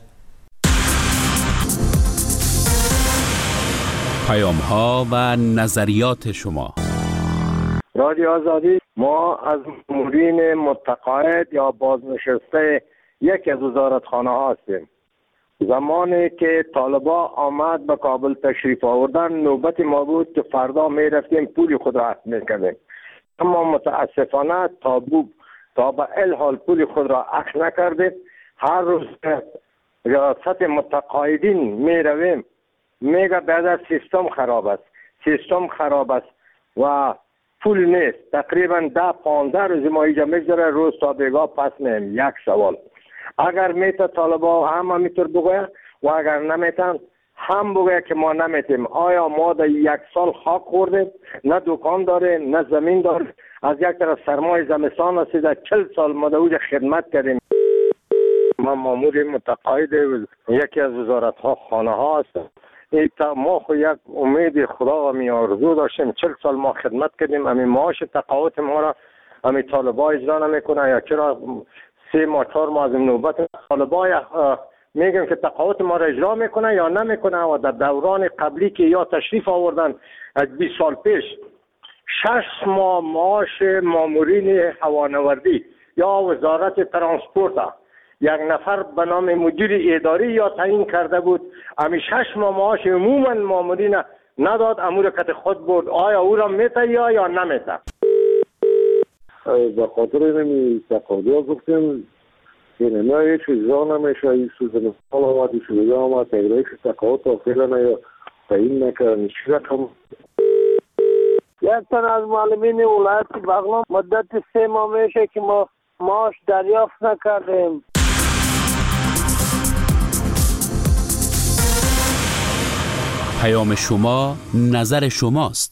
پیام‌ها و نظریات شما. رادیو آزادی. ما از مامورین متقاعد یا بازنشسته یکی از وزارتخانه ها هستیم. زمانی که طالبا آمد به کابل تشریف آوردن نوبت ما بود که فردا می رفتیم پول خود را اخذ می‌کردیم، اما متاسفانه تا به الحال پول خود را اخذ نکردیم. هر روز ریاست متقاعدین می رویم میگه بعد سیستم خراب است و پول نیست. تقریبا 10-15 روز ما اینجا میگذره روز تا بیگاه پس میم. یک سوال، اگر میته طالبا هم میتر بگویه و اگر نمیتن هم بگویه که ما نمیتیم. آیا ما در 1 سال خاک خوردیم؟ نه دکان داریم نه زمین داریم. از یک طرف سرمای زمستان هستی، در 40 سال ما در اوج خدمت کردیم. ما مامور متقاعد یکی از وزارت ها خانه ها هستم. ما خو یک امید خدا و می آرزو داشتیم. 40 سال ما خدمت کردیم. همین معاش تقاعد ما را همین طالبا اجرا نمیکنه یا چرا 3 ماه 4 ماه از نوبت طالبا میگن که تقاعد ما را اجرا میکنه یا نمیکنه. و در دوران قبلی که یا تشریف آوردن از 20 سال پیش 6 ماه معاش مامورین هوانوردی یا وزارت ترانسپورت یک نفر به نام مدیر اداری یا تعیین کرده بود. همین 6 ماه معاش عموما مامورین نداد، امور کت خود برد. آیا او را میته یا نمیته؟ به خاطر نمی تقاضا گفتیم یعنی نه هیچ اجرا نمیشه. این سوزن حال آمد این سوزن آمد تقریبش تقاضا تاخیل نه تعیین نکردن چی رقم. یک تن از معلمین ولایت بغلان مدت 3 ماه میشه که ما معاش دریافت نکردیم. پیام شما نظر شماست.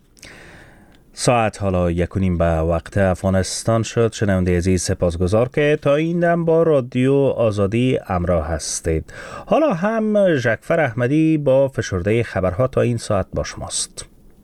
ساعت حالا 1:30 به وقت افغانستان شد. شنونده عزیز سپاسگزار که تا این دم با رادیو آزادی همراه هستید. حالا هم ژکفر احمدی با فشرده خبرها تا این ساعت با شماست.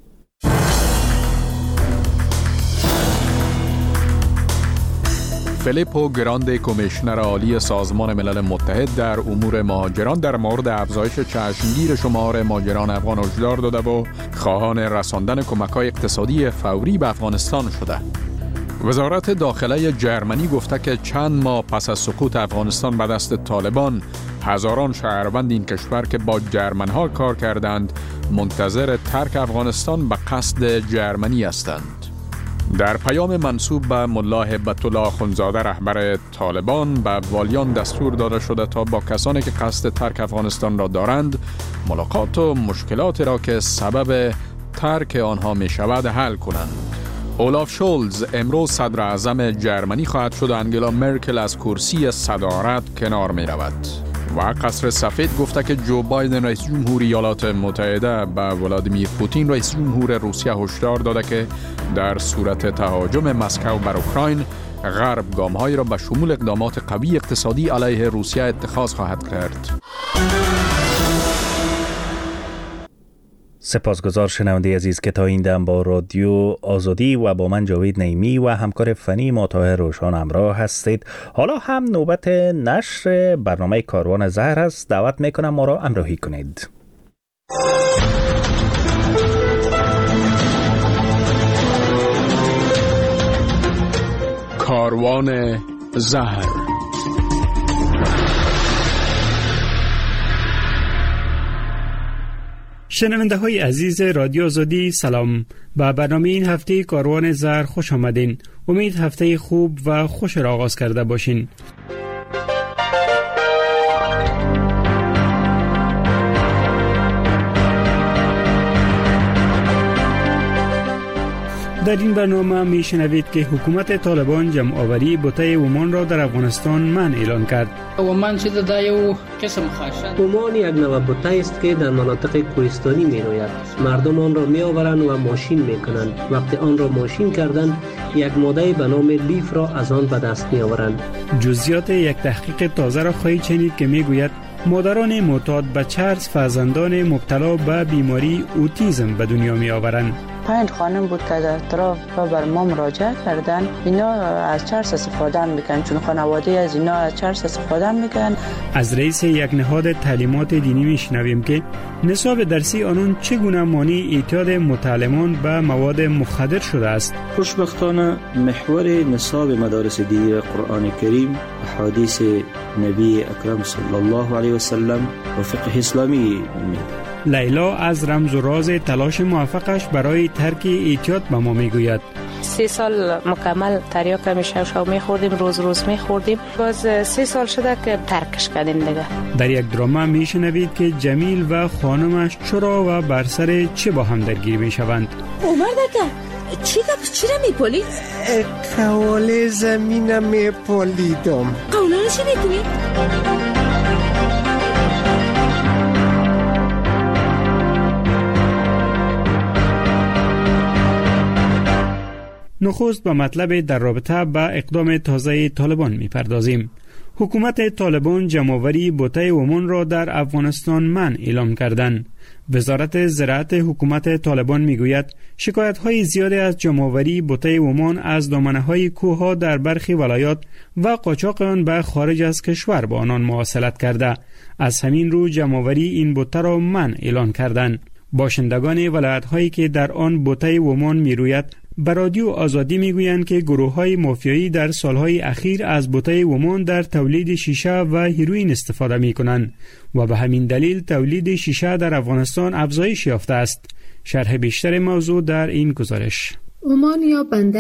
فیلیپو گراندی کمیشنر عالی سازمان ملل متحد در امور مهاجران در مورد افزایش چشمگیر شمار مهاجران افغان هشدار داده و خواهان رساندن کمک‌های اقتصادی فوری به افغانستان شده. وزارت داخله جرمنی گفته که چند ماه پس از سقوط افغانستان به دست طالبان، هزاران شهروند این کشور که با جرمن‌ها کار کردند منتظر ترک افغانستان به قصد جرمنی هستند. در پیام منسوب به ملا هبت الله اخندزاده رهبر طالبان به والیان دستور داده شده تا با کسانی که قصد ترک افغانستان را دارند ملاقات و مشکلات را که سبب ترک آنها می شود حل کنند. اولاف شولز امروز صدر اعظم جرمنی خواهد شد. انگلا مرکل از کرسی صدارت کنار می رود و قصر سفید گفته که جو بایدن رئیس جمهور ایالات متحده به ولادیمیر پوتین رئیس جمهور روسیه هشدار داده که در صورت تهاجم مسکو بر اوکراین غرب گام‌هایی را به شمول اقدامات قوی اقتصادی علیه روسیه اتخاذ خواهد کرد. سپاسگزار شنونده عزیز که تا این دم با رادیو آزادی و با من جاوید نعیمی و همکار فنی ما طاهر روشان همراه هستید. حالا هم نوبت نشر برنامه کاروان زهر است. دعوت میکنم ما را همراهی کنید. کاروان زهر. شنونده های عزیز رادیو آزادی سلام. به برنامه این هفته کاروان زهر خوش آمدین. امید هفته خوب و خوش را آغاز کرده باشین. در این برنامه می شنوید که حکومت طالبان جمع‌آوری بوته اومان را در افغانستان منع اعلان کرد. اومان چیز دا یو قسم خاشد. اومان یک نوع بوته است که در مناطق کوهستانی می روید. مردم آن را می آورند و ماشین می کنند. وقتی آن را ماشین کردند یک ماده به نام لیف را از آن به دست می آورند. جزئیات یک تحقیق تازه را خواهید شنید که می گوید مادران معتاد به چرس فرزندان مبتلا به بیماری اوتیسم به دنیا می آورند. 5 خانم بود که در اطراف بر ما مراجعه کردن. اینا از چرس استفاده میکنن، چون خانواده از اینا از چرس استفاده میکنن. از رئیس یک نهاد تعلیمات دینی میشنویم که نصاب درسی آنون چگونه مانع اعتیاد متعلمان به مواد مخدر شده است. خوشبختانه محور نصاب مدارس دینی قرآن کریم، احادیث نبی اکرم صلی الله علیه و سلم و فقه اسلامی لیلا از رمز و راز تلاش موفقش برای ترک اعتیاد به ما میگوید. 3 سال مکمل تریاک شو میخوردیم، روز میخوردیم. باز 3 سال شده که ترکش کردیم دیگه. در یک درام میشنوید که جمیل و خانمش چرا و بر سر چه با هم درگیر میشوند. عمر دکه چی را میپولی؟ قوال زمینم میپولیدم. قولا چی میکنی؟ نخست به مطلب در رابطه با اقدام تازه طالبان میپردازیم. حکومت طالبان جمع‌آوری بوته اومان را در افغانستان منع اعلام کردند. وزارت زراعت حکومت طالبان میگوید شکایت‌های زیادی از جمع‌آوری بوته اومان از دامنه‌های کوه‌ها در برخی ولایات و قاچاق آن به خارج از کشور با آنان مواصلت کرده. از همین رو جمع‌آوری این بوته را منع اعلان کردند. باشندگان ولایت‌هایی که در آن بوته اومان میروید به رادیو آزادی میگویند که گروه‌های مافیایی در سالهای اخیر از بوته اومان در تولید شیشه و هیروئین استفاده می‌کنند و به همین دلیل تولید شیشه در افغانستان افزایش یافته است. شرح بیشتر موضوع در این گزارش. اومان یا بندک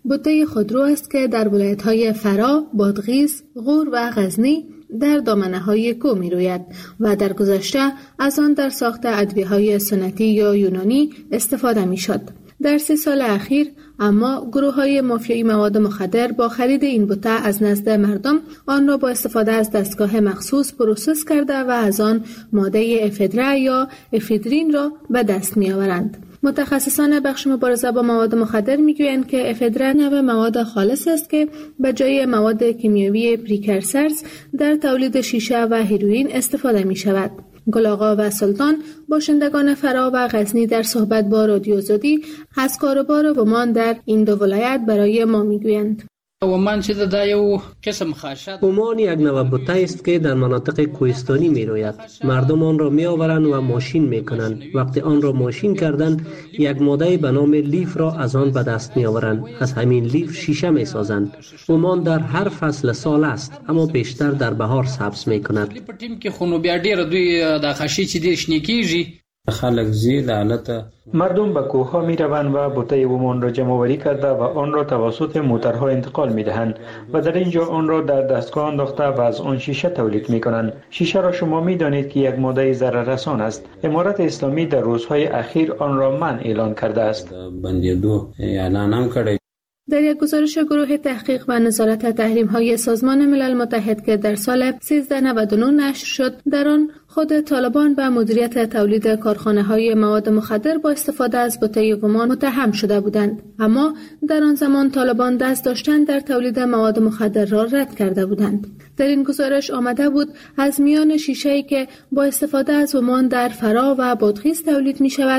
بوته خودرو است که در ولایت‌های فرا، بادغیس، غور و غزنی در دامنه‌های کو می‌روید و در گذشته از آن در ساخت ادویه‌های سنتی یا یونانی استفاده می‌شد. در 3 سال اخیر اما گروه‌های مافیایی مواد مخدر با خرید این بوته از نزد مردم آن را با استفاده از دستگاه مخصوص پروسس کرده و از آن ماده افدرا یا افیدرین را به دست می‌آورند. متخصصان بخش مبارزه با مواد مخدر میگویند که افدرا نوع مواد خالص است که به جای مواد کیمیایی پریکرسرز در تولید شیشه و هیروئین استفاده می شود. گل و سلطان باشندگان فرا و غزنی در صحبت با رادیو آزادی از کاروبار ومان در این دو ولایت برای ما میگویند. ومان چې دا یو قسم خاشد ومان یک نوع بوته است که در مناطق کوهستانی می روید. مردم آن را می آورند و ماشین می کنند. وقتی آن را ماشین کردند یک ماده به نام لیف را از آن به دست می آورند. از همین لیف شیشه می سازند. ومان در هر فصل سال است اما بیشتر در بهار سبز می کند. په ټیم کې خو نو بیا ډیر دوی د خاشي چې ډیر شنه کیږي. خلق زیر حالت مردم به کوه‌ها می‌روند و بوته ومان را جمع‌آوری کرده و آن را توسط موتورها انتقال می‌دهند و در اینجا آن را در دستگاه انداخته و از آن شیشه تولید می‌کنند. شیشه را شما می‌دانید که یک ماده ضرررسان است. امارت اسلامی در روزهای اخیر آن را منع اعلان کرده است. بندیدو اعلان هم کرده. در یک گزارش گروه تحقیق و نظارت تحریم‌های سازمان ملل متحد که در سال 1399 نشر شد، در آن خود طالبان به مدیریت تولید کارخانه‌های مواد مخدر با استفاده از بوته ومان متهم شده بودند، اما در آن زمان طالبان دست داشتن در تولید مواد مخدر را رد کرده بودند. در این گزارش آمده بود از میان شیشه‌ای که با استفاده از ومان در فرا و بادغیس تولید می شود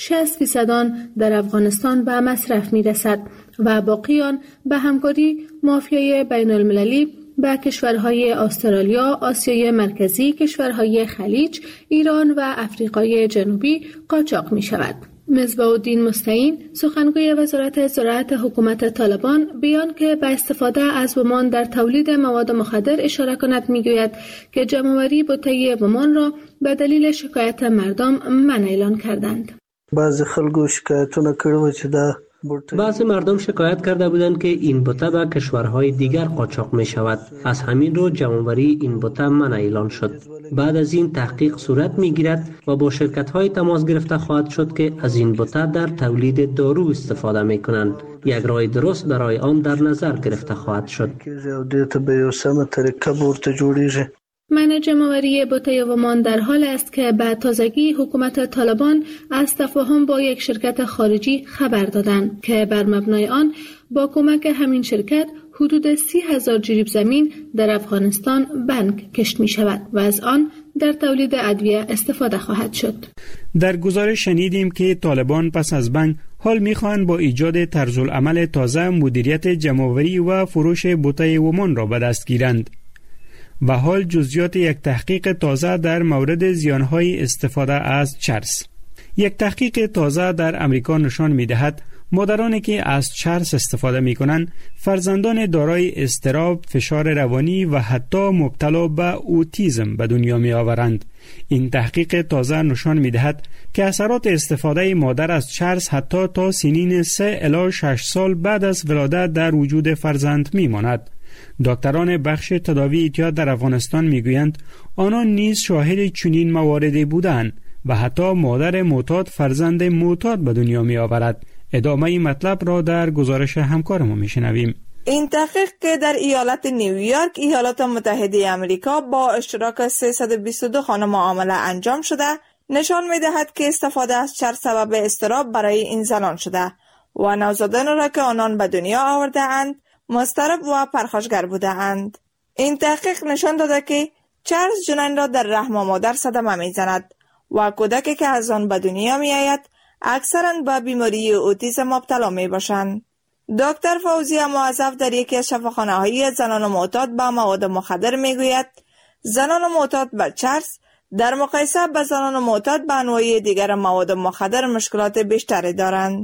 60% آن در افغانستان به مصرف می رسد و باقی آن به همکاری مافیای بین المللی به کشورهای استرالیا، آسیای مرکزی، کشورهای خلیج، ایران و افریقای جنوبی قاچاق می شود. مصباح الدین مستعین سخنگوی وزارت زراعت حکومت طالبان بیان که به استفاده از ومان در تولید مواد مخدر اشاره کند میگوید که جمع‌آوری بوته ومان را به دلیل شکایت مردم منع اعلان کردند. بعضی مردم شکایت کرده بودند که این بوته به کشورهای دیگر قاچاق می شود. از همین رو جمع‌آوری این بوته منع اعلان شد. بعد از این تحقیق صورت می گیرد و با شرکت های تماس گرفته خواهد شد که از این بوته در تولید دارو استفاده می کنند. یک راه درست برای آن در نظر گرفته خواهد شد. منع جمع‌آوری بوته ومان در حال است که به تازگی حکومت طالبان از تفاهم با یک شرکت خارجی خبر دادند که بر مبنای آن با کمک همین شرکت حدود 30,000 جریب زمین در افغانستان بنگ کشت می شود و از آن در تولید ادویه استفاده خواهد شد. در گزارش شنیدیم که طالبان پس از بنگ حال می‌خواهند با ایجاد طرزالعمل تازه مدیریت جمع‌آوری و فروش بوته ومان را به دست گیرند. و حال جزئیات یک تحقیق تازه در مورد زیانهای استفاده از چرس. یک تحقیق تازه در امریکا نشان می‌دهد مادرانی که از چرس استفاده می‌کنند فرزندان دارای اضطراب، فشار روانی و حتی مبتلا به اوتیسم به دنیا می‌آورند. این تحقیق تازه نشان می‌دهد که اثرات استفاده مادر از چرس حتی تا سنین 3 الی 6 سال بعد از ولادت در وجود فرزند می‌ماند. دکتران بخش تداوی اعتیاد در افغانستان میگویند آنان نیز شاهد چنین مواردی بودند و حتی مادر معتاد فرزند معتاد به دنیا می آورد. ادامه این مطلب را در گزارش همکارمون میشنویم. این تحقیق که در ایالت نیویورک، ایالات متحده آمریکا با اشتراک 322 خانه معامله انجام شده، نشان می‌دهد که استفاده از چرس سبب اضطراب برای این زنان شده و نوزادان را که آنان به دنیا آورده اند مضطرب و پرخاشگر بوده اند. این تحقیق نشان داده که چرس جنین را در رحم مادر صدمه می‌زند و کودکی که از آن به دنیا می‌آید اکثراً به بیماری اوتیسم مبتلا می‌باشند. دکتر فوزیه موظف در یکی از شفاخانه‌های زنان معتاد به مواد مخدر می‌گوید زنان معتاد به چرس در مقایسه با زنان معتاد به انواع دیگر مواد مخدر مشکلات بیشتری دارند.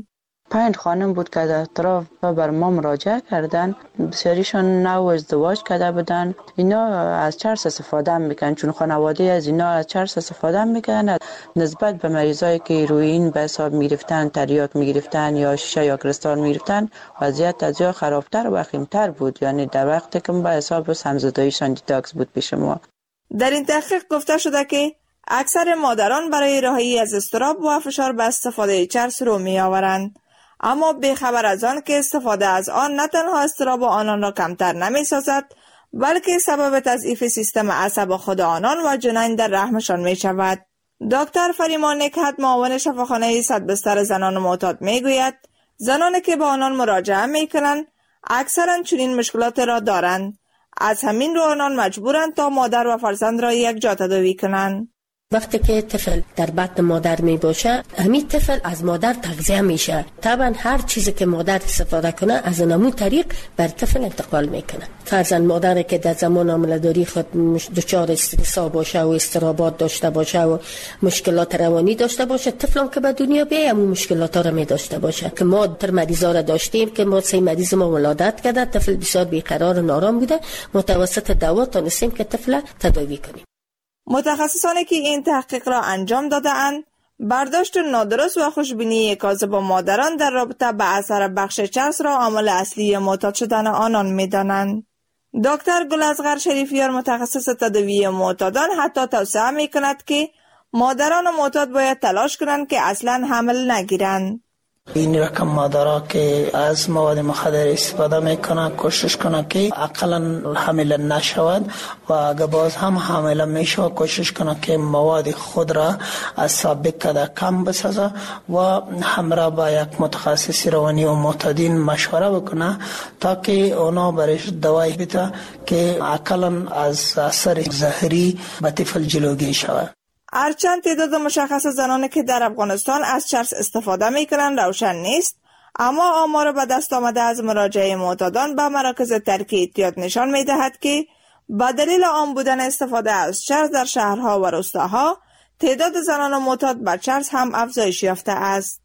5 خانم بود که در اطراف بر ما مراجعه کردن. بسیاریشان نو ازدواج کرده بودن. اینا از چرس استفاده میکنن، چون خانواده از اینا از چرس استفاده میکنن. نسبت به مریضایی که هیروئین به حساب میگرفتن، تریاک میگرفتن یا شیشه یا کریستال میگرفتن، وضعیت از جا خرابتر و وخیمتر بود. یعنی در وقتی که به حساب سمزداییشان دیتاکس بود پیش ما. در این تحقیق گفته شده که اکثر مادران برای رهایی از اضطراب و فشار به استفاده چرس رو می آورند، اما بی‌خبر از آن که استفاده از آن نه تنها اضطراب آنان را کمتر نمی سازد، بلکه سبب تضعیف سیستم عصب خود آنان و جنین در رحمشان می شود. دکتر فریمان نکهت، معاون شفاخانه 100 بستر زنان معتاد می گوید زنانی که به آنان مراجعه می کنند اکثرا چنین مشکلات را دارند. از همین رو آنان مجبورند تا مادر و فرزند را یک جا تداوی کنند. وقتی که طفل در بطن مادر می باشه، همین طفل از مادر تغذیه میشه. طبعا هر چیزی که مادر استفاده کنه از همون طریق بر طفل انتقال میکنه. فرزند مادر که در زمان حامله‌داری خود دچار استرس باشه و اضطرابات داشته باشه و مشکلات روانی داشته باشه، طفلم که به دنیا بیاد همون مشکلات را می داشته باشه. که ما در مریضا را داشتیم که ما 3 مریض ما ولادت کرده، طفل بسیار بیقرار و نارام بوده، متوسط دوا تونستیم که طفل تداوی کنیم. متخصصانی که این تحقیق را انجام داده‌اند برداشت نادرست و خوشبینی کاذب مادران در رابطه به اثر بخش چرس را عامل اصلی معتاد شدن آنان می‌دانند. دکتر گل‌اصغر شریفیار، متخصص تداوی معتادان، حتی توصیه می‌کند که مادران معتاد باید تلاش کنند که اصلاً حمل نگیرند. این رقم مادرها که از مواد مخدر استفاده میکنن کوشش کنن که اقلا حامل نشود و اگر باز هم حامل میشه کوشش کنن که مواد خود را از سابق کده کم بسازه و همراه با یک متخصص روانی و معتادین مشوره بکنه تا که اونا برش دوای بده که اقلا از اثر زهری به طفل جلوگیری شود. هرچند تعداد مشخص زنانی که در افغانستان از چرس استفاده میکنند روشن نیست، اما آمار به دست آمده از مراجعه معتادان به مراکز ترک اعتیاد نشان میدهد که به دلیل عام بودن استفاده از چرس در شهرها و روستاها، تعداد زنان معتاد به چرس هم افزایش یافته است.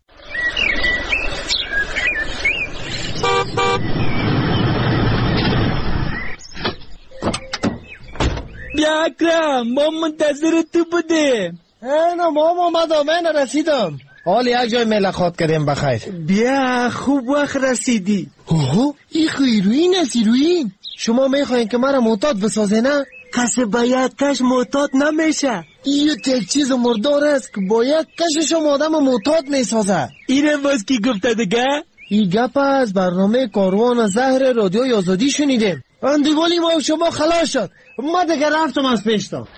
بیا اکرم، ما منتظر تو بودیم. اینا ما آمدم، من رسیدم. حال یک جای ملاقات کردیم بخیر. بیا خوب وقت رسیدی. اوه، این هیروئین است، هیروئین. شما میخواین که مرا معتاد بسازه نه؟ کسی با یک کش معتاد نمیشه. این یک چیز مردار است که با یک کشش آدم معتاد میسازه. اینم باز کی گفته دیگه؟ این گپ از برنامه کاروان زهر رادیوی آزادی شنیدیم. اندیوالی ما و شما خلاص شد. ما دیگه رفتم از پیشتا.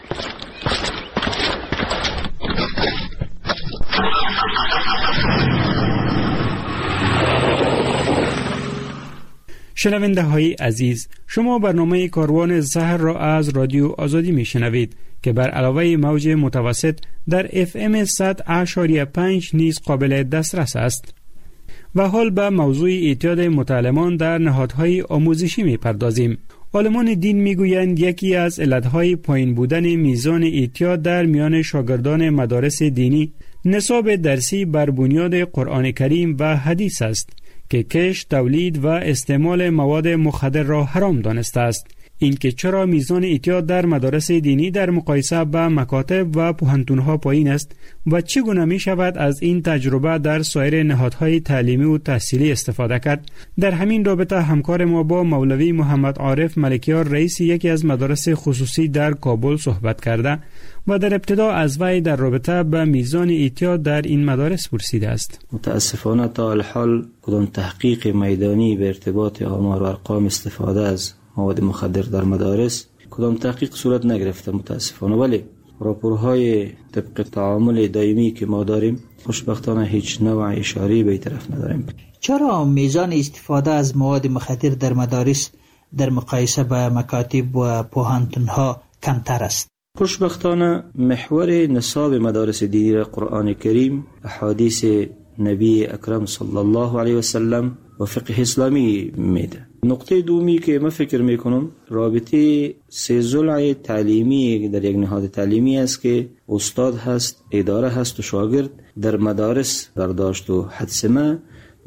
شنونده های عزیز، شما برنامه کاروان زهر را از رادیو آزادی می شنوید که بر علاوه موج متوسط در FM 100.5 نیز قابل دسترس است. و حال به موضوع اعتیاد متعلمان در نهادهای آموزشی می پردازیم. عالمان دین می گویند یکی از علتهای پایین بودن میزان اعتیاد در میان شاگردان مدارس دینی نصاب درسی بر بنیاد قرآن کریم و حدیث است که کشت، تولید و استعمال مواد مخدر را حرام دانسته است. اینکه چرا میزان اعتیاد در مدارس دینی در مقایسه با مکاتب و پوهنتون‌ها پایین است و چگونه می شود از این تجربه در سایر نهادهای تعلیمی و تحصیلی استفاده کرد؟ در همین رابطه همکار ما با مولوی محمد عارف ملکیار، رئیس یکی از مدارس خصوصی در کابل صحبت کرده و در ابتدا از وی در رابطه با میزان اعتیاد در این مدارس پرسیده است. متاسفانه تا الحال کدام تحقیق میدانی به ارتباط آمار و ارقام استفاده از مواد مخدر در مدارس کدام تحقیق صورت نگرفته متاسفانه، ولی راپورهای طبق تعامل دائمی که ما داریم خوشبختانه هیچ نوع اشاره به این طرف نداریم. چرا میزان استفاده از مواد مخدر در مدارس در مقایسه با مکاتب و پوهنتون‌ها کمتر است؟ خوشبختانه محور نصاب مدارس دینی قرآن کریم، احادیث نبی اکرم صلی الله علیه و سلم و فقه اسلامی میده. نقطه دومی که من فکر میکنم رابطه سه ضلع تعلیمی در یک نهاد تعلیمی است که استاد هست، اداره هست و شاگرد. در مدارس برداشت و حدس ما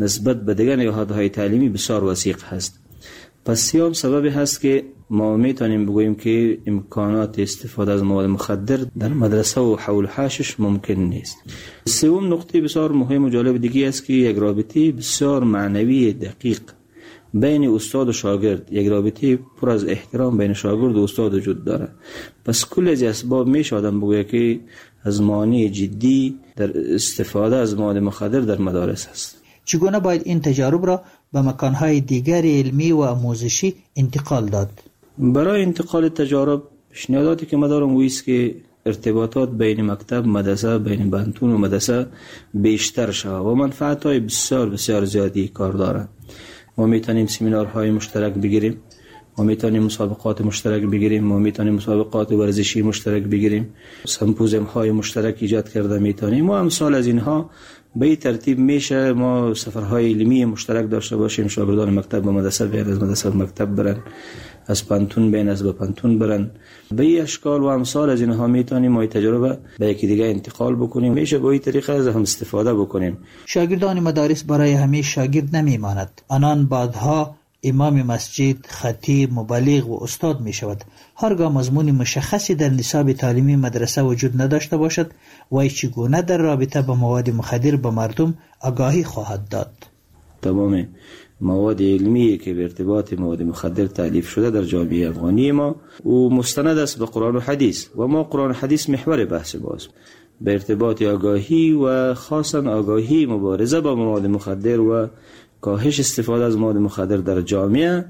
نسبت به دیگر نهادهای تعلیمی بسیار وثیق هست. پس سیام سببی هست که ما میتونیم بگوییم که امکانات استفاده از مواد مخدر در مدرسه و حول حاشش ممکن نیست. سوم نقطه بسیار مهم و جالب دیگه است که یک رابطه بسیار معنوی دقیق بین استاد و شاگرد، یک رابطه پر از احترام بین شاگرد و استاد وجود داره. پس کل از اسباب میشه آدم بگوید که از مانع جدی در استفاده از مواد مخدر در مدارس است. چگونه باید این تجارب را به مکانهای دیگر علمی و آموزشی انتقال داد؟ برای انتقال تجارب پیشنهاداتی که ما دارم است که ارتباطات بین مکتب مدرسه، بین بنتون و مدرسه بیشتر شود و منفعت‌های بسیار بسیار زیادی کار دارند. ما میتونیم سمینارهای مشترک بگیریم، ما میتونیم مسابقات مشترک بگیریم، ما میتونیم مسابقات ورزشی مشترک بگیریم، سمپوزیوم های مشترک ایجاد کرده میتونیم و امثال از اینها. به این ترتیب میشه ما سفرهای علمی مشترک داشته باشیم، شاگردان مکتب به مدرسه بیان، از مدرسه به مکتب برن، از پانتون بیان از به پانتون برن. به این اشکال و امثال از اینها میتونیم ما تجربه به یکی دیگه انتقال بکنیم. میشه با این طریقه از هم استفاده بکنیم. شاگردان مدارس برای همه شاگرد نمیماند. آنان بعدها امام مسجد، خطیب، مبلغ و استاد می شود. هرگاه مضمون مشخصی در نصاب تعلیمی مدرسه وجود نداشته باشد، وی چگونه در رابطه با مواد مخدر به مردم آگاهی خواهد داد؟ تمام مواد علمی که به ارتباط مواد مخدر تألیف شده در جامعه افغانی ما و مستند است به قرآن و حدیث و ما قرآن و حدیث محور بحث باز به ارتباط آگاهی و خاصا آگاهی مبارزه با مواد مخدر و کاهش استفاده از مواد مخدر در جامعه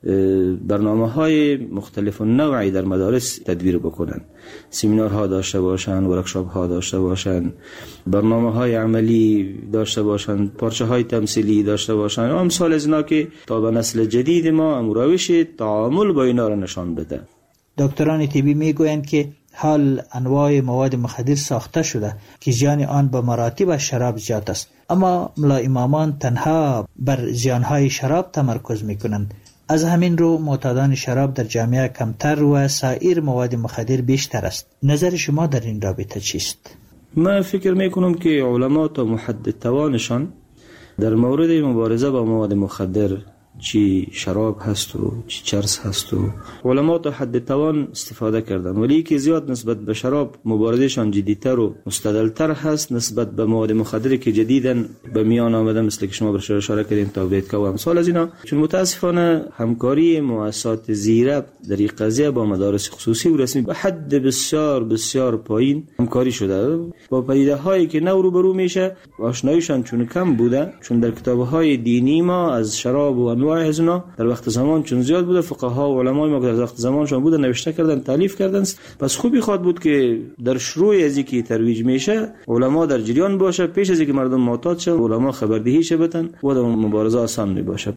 برنامه‌های مختلف و نوعی در مدارس تدویر بکنن، سمینارها داشته باشن، ورکشاپ‌ها داشته باشن، برنامه‌های عملی داشته باشن، پارچه‌های تمثیلی داشته باشن و امثال از اینا که تا به نسل جدید ما روش تعامل با اینا را نشان بده. دکتران طبی میگویند که حال انواع مواد مخدر ساخته شده که زیان آن به مراتب از شراب زیاد است، اما ملا امامان تنها بر زیانهای شراب تمرکز میکنند. از همین رو معتادان شراب در جامعه کمتر و سایر مواد مخدر بیشتر است. نظر شما در این رابطه چیست؟ من فکر میکنم که علما تا محدد توانشان در مورد مبارزه با مواد مخدر، چی شراب هست و چی چرس هست و علما تا حد توان استفاده کردن، ولی که زیاد نسبت به شراب مبارزهشان جدیتر و مستدلتر هست نسبت به مواد مخدری که جدیدن به میان آمده، مثل که شما برش اشاره کردین تابعیت‌ها و امثال از اینا. چون متاسفانه همکاری مؤسسات زیرب در این قضیه با مدارس خصوصی و رسمی به حد بسیار بسیار پایین همکاری شده. با پدیده‌هایی که نو روبرو میشه آشناییشان چون کم بوده، چون در کتاب‌های دینی ما از شراب و از اونا در وقت زمان چون زیاد بوده، فقها و علمای ما که در وقت زمانشان بوده نوشته کردن، تالیف کردن. پس خوبی خواد بود که در شروع از اینکه ترویج میشه علما در جریان باشه، پیش از اینکه مردم معتاد شن علما خبردهی شه بتن و در مبارزه آسان می باشه.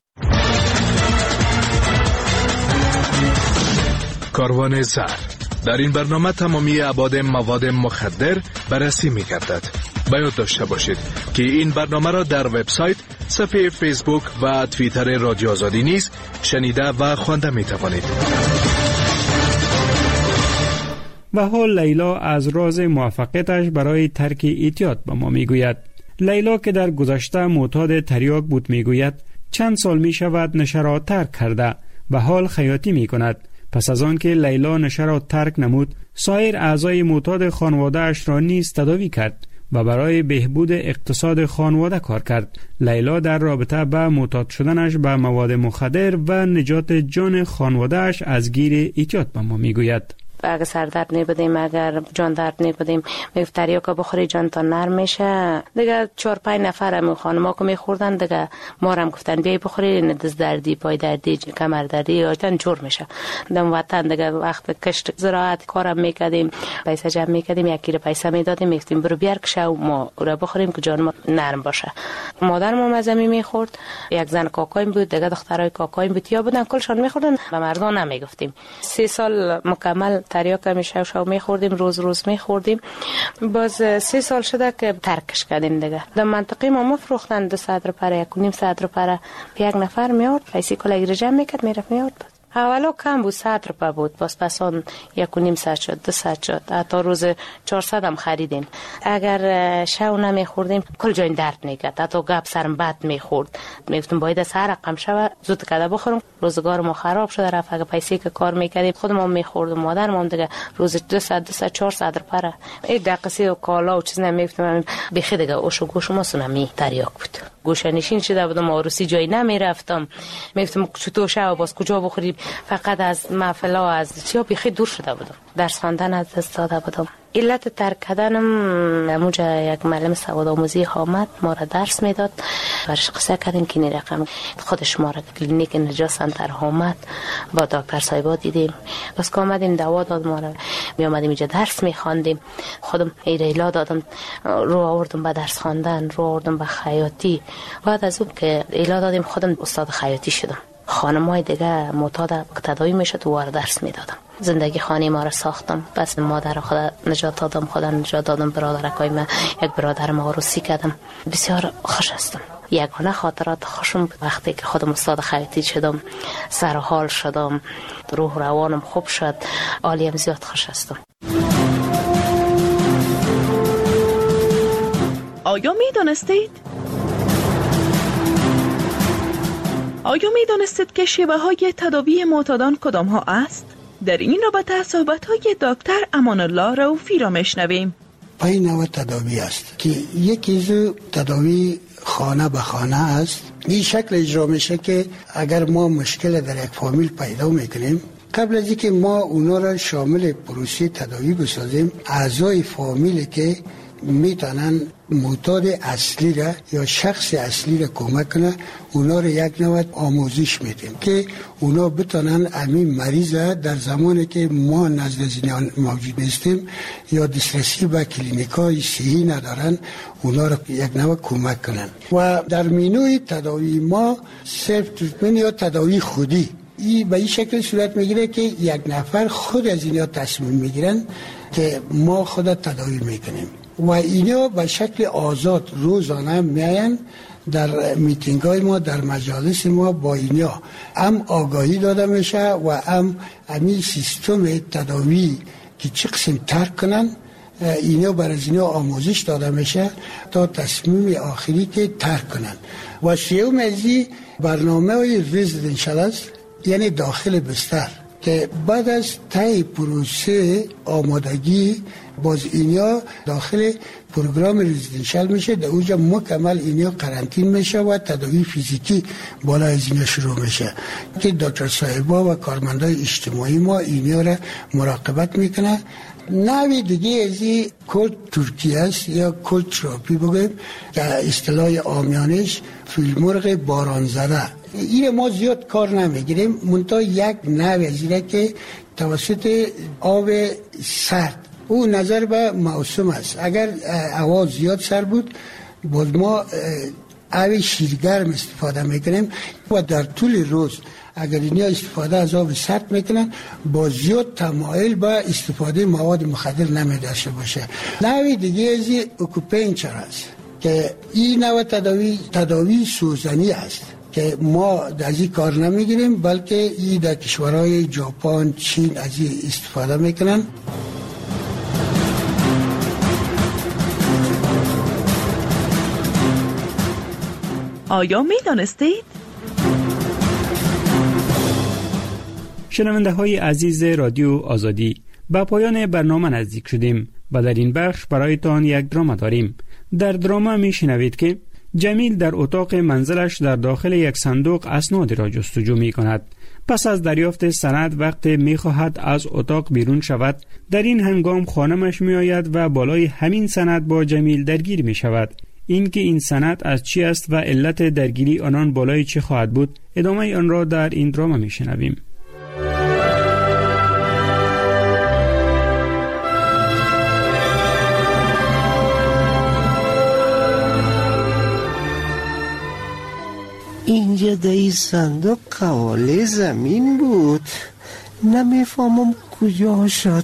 کاروان زهر در این برنامه تمامی ابعاد مواد مخدر بررسی می‌گردد. باید داشته باشید که این برنامه را در وبسایت، صفحه فیسبوک و توییتر رادیو آزادی نیز شنیده و خوانده می توانید. و حال لیلا از راز موفقیتش برای ترک اعتیاد به ما می گوید. لیلا که در گذشته معتاد تریاک بود می گوید چند سال می شود نشه را ترک کرده و حال خیاطی می کند. پس از آن که لیلا نشه را ترک نمود، سایر اعضای معتاد خانواده اش را نیز تداوی کرد و برای بهبود اقتصاد خانواده کار کرد. لیلا در رابطه با معتاد شدنش به مواد مخدر و نجات جان خانواده اش از گیر اعتیاد به ما میگوید. اگه سردرد نبودیم، اگر جان درد نبودیم، میگفت تریاکا بخوری جان تا نرم میشه. دیگه 4-5 نفرم خانما که میخوردن دیگه ما هم گفتن بیای بخوری، دست دردی، پای دردی، کمر دردی یا جان جور میشه. دم وطن دیگه وقت کشت زراعت کارم میکردیم، پیسه جمع میکردیم، 1 کیلو پیسه میدادیم، میگفتیم برو بیار کشه و ما رو بخوریم که جان ما نرم باشه. مادرم مزمی میخورد، یک زن کاکایم بود، دیگه دخترای کاکایم بود یا بودن کلشان میخوردن، به مردان نمیگفتیم. 3 سال مکمل تریاک میشه شو میخوردیم، روز میخوردیم. باز 3 سال شده که ترکش کردیم دیگه. در منطقه ما فروختن 200 روپیه، 1.5 ساعت روپیه، 1 نفر میاد پیسه کلا جمع میکرد میرفت میاد. اولا کم بود، 100 روپه بود، پس آن 1.5 ساعت شد، 2 ساعت شد، حتی روز 400 هم خریدیم. اگر شو نمیخوردیم کل جای درد میکرد، حتی گپ سرم بد میخورد. میگفتم باید از هر رقم شو زود کده بخورم. روزگار ما خراب شده رفت. اگه پیسه که کار میکردیم خودم میخوردم، مادرم دیگه روز 2 ساعت 400 روپه این دقیقه و کالا و چیز نمیگفتم. بخی دیگه اوش و گوش ما سنمی تریاک بود. گوشه نشین شده بودم، عروسی جایی نمیرفتم. میگفتم چطور شو باز کجا بخوریم، فقط از محفلا از چیا بخی دور شده بودم. درس خواندن از دست داده بودم. علت ترک کردنم موجه یک معلم سواد آموزی آمد ما را درس میداد. برش قصه کردیم که این رقم خودش ما را کلینیک نجات سنتر آمد، با دکتر صاحبا دیدیم. بس که آمدیم دوا داد، ما را می آمدیم اینجا درس می خواندیم. خودم ایلا دادم، رو آوردم به درس خواندن، رو آوردم به خیاطی. بعد از اون که ایلا دادیم خودم استاد خیاطی شدم. خانم‌های دیگه معتاد تداوی میشد و وارد درس میدادم. زندگی خانه ما را ساختم. پس مادر خدا نجات دادم، خدا نجات دادم. برادرکای من، یک برادرم عروسی کردم. بسیار خوش هستم. یگانه خاطرات خوشم وقتی که خودم استاد خیاطی شدم، سر و حال شدم، روح روانم خوب شد، عالیم زیاد خوش هستم. آیا میدانستید که شیوه های تداوی معتادان کدام ها است؟ در این رابطه صحبت های دکتر امان الله رؤوفی را میشنویم. 5 نوع تداوی است که یکی تداوی خانه به خانه است. این شکل اجرا میشه که اگر ما مشکل در یک فامیل پیدا میکنیم، قبل از اینکه ما اونا را شامل پروسه تداوی بسازیم، اعضای فامیل که میتونن معتاد اصلی را یا شخص اصلی را کمک کنه، اونا را یک نوع آموزش میدیم که اونا بتونن همین مریض در زمانی که ما نزد زنان موجود نیستیم یا دسترسی به کلینیکای صحی ندارن، اونا را یک نوع کمک کنن. و در مینوی تداوی ما سلف تریتمنت یا تداوی خودی این به این شکل صورت میگیره که یک نفر خود از اینا تصمیم میگیرن که ما خود تداوی میکنیم و اینا به شکل آزاد روزانه میاین در میتینگ های ما، در مجالس ما. با اینا هم آگاهی داده میشه و هم همین سیستم تداوی که چه قسم ترک کنن، اینا برای اینا آموزش داده میشه تا تصمیم آخری که ترک کنن. و سیوم ازی برنامه های رزیدنشال است، یعنی داخل بستر، که بعد از طی پروسه آمادگی باز اینا داخل پروگرام رزیدنشال میشه. در اونجا مکمل اینا قرنطین میشه و تداوی فیزیکی بالا از اینا شروع میشه که دکتر صاحبا و کارمندای اجتماعی ما اینا را مراقبت میکنه. نوع دیگه از این کلد ترکی است یا کلد تراپی بگیم که اصطلاح عامیانش فیلمرغ باران زده. این ما زیاد کار نمیگیریم، منتها یک نوع از اینه که توسط آب سرد او نظر به موسم است. اگر هوا زیاد سرد بود باز ما آب شیرگرم استفاده میکنیم و در طول روز اگر اینا استفاده از آب سرد میکنن با زیاد تمایل به استفاده مواد مخدر نمیداشته باشه. نوع دیگه از اکوپنچر است که این نوع تداوی سوزنی است که ما از این کار نمیگیریم، بلکه این در کشورهای ژاپن، چین از این استفاده میکنن. آیا میدانستید؟ شنونده های عزیز رادیو آزادی، به پایان برنامه نزدیک شدیم و در این بخش برایتان یک دراما داریم. در دراما می شنوید که جمیل در اتاق منزلش در داخل یک صندوق اسنادی را جستجو می کند. پس از دریافت سند وقتی می خواهد از اتاق بیرون شود، در این هنگام خانمش می آید و بالای همین سند با جمیل درگیر می شود. اینکه این سند از چی است و علت درگیری آنان بالای چه خواهد بود، ادامه آن را در این دراما می شنویم. اینجا در این صندوق قواله زمین بود، نمیفهمم کجا شد.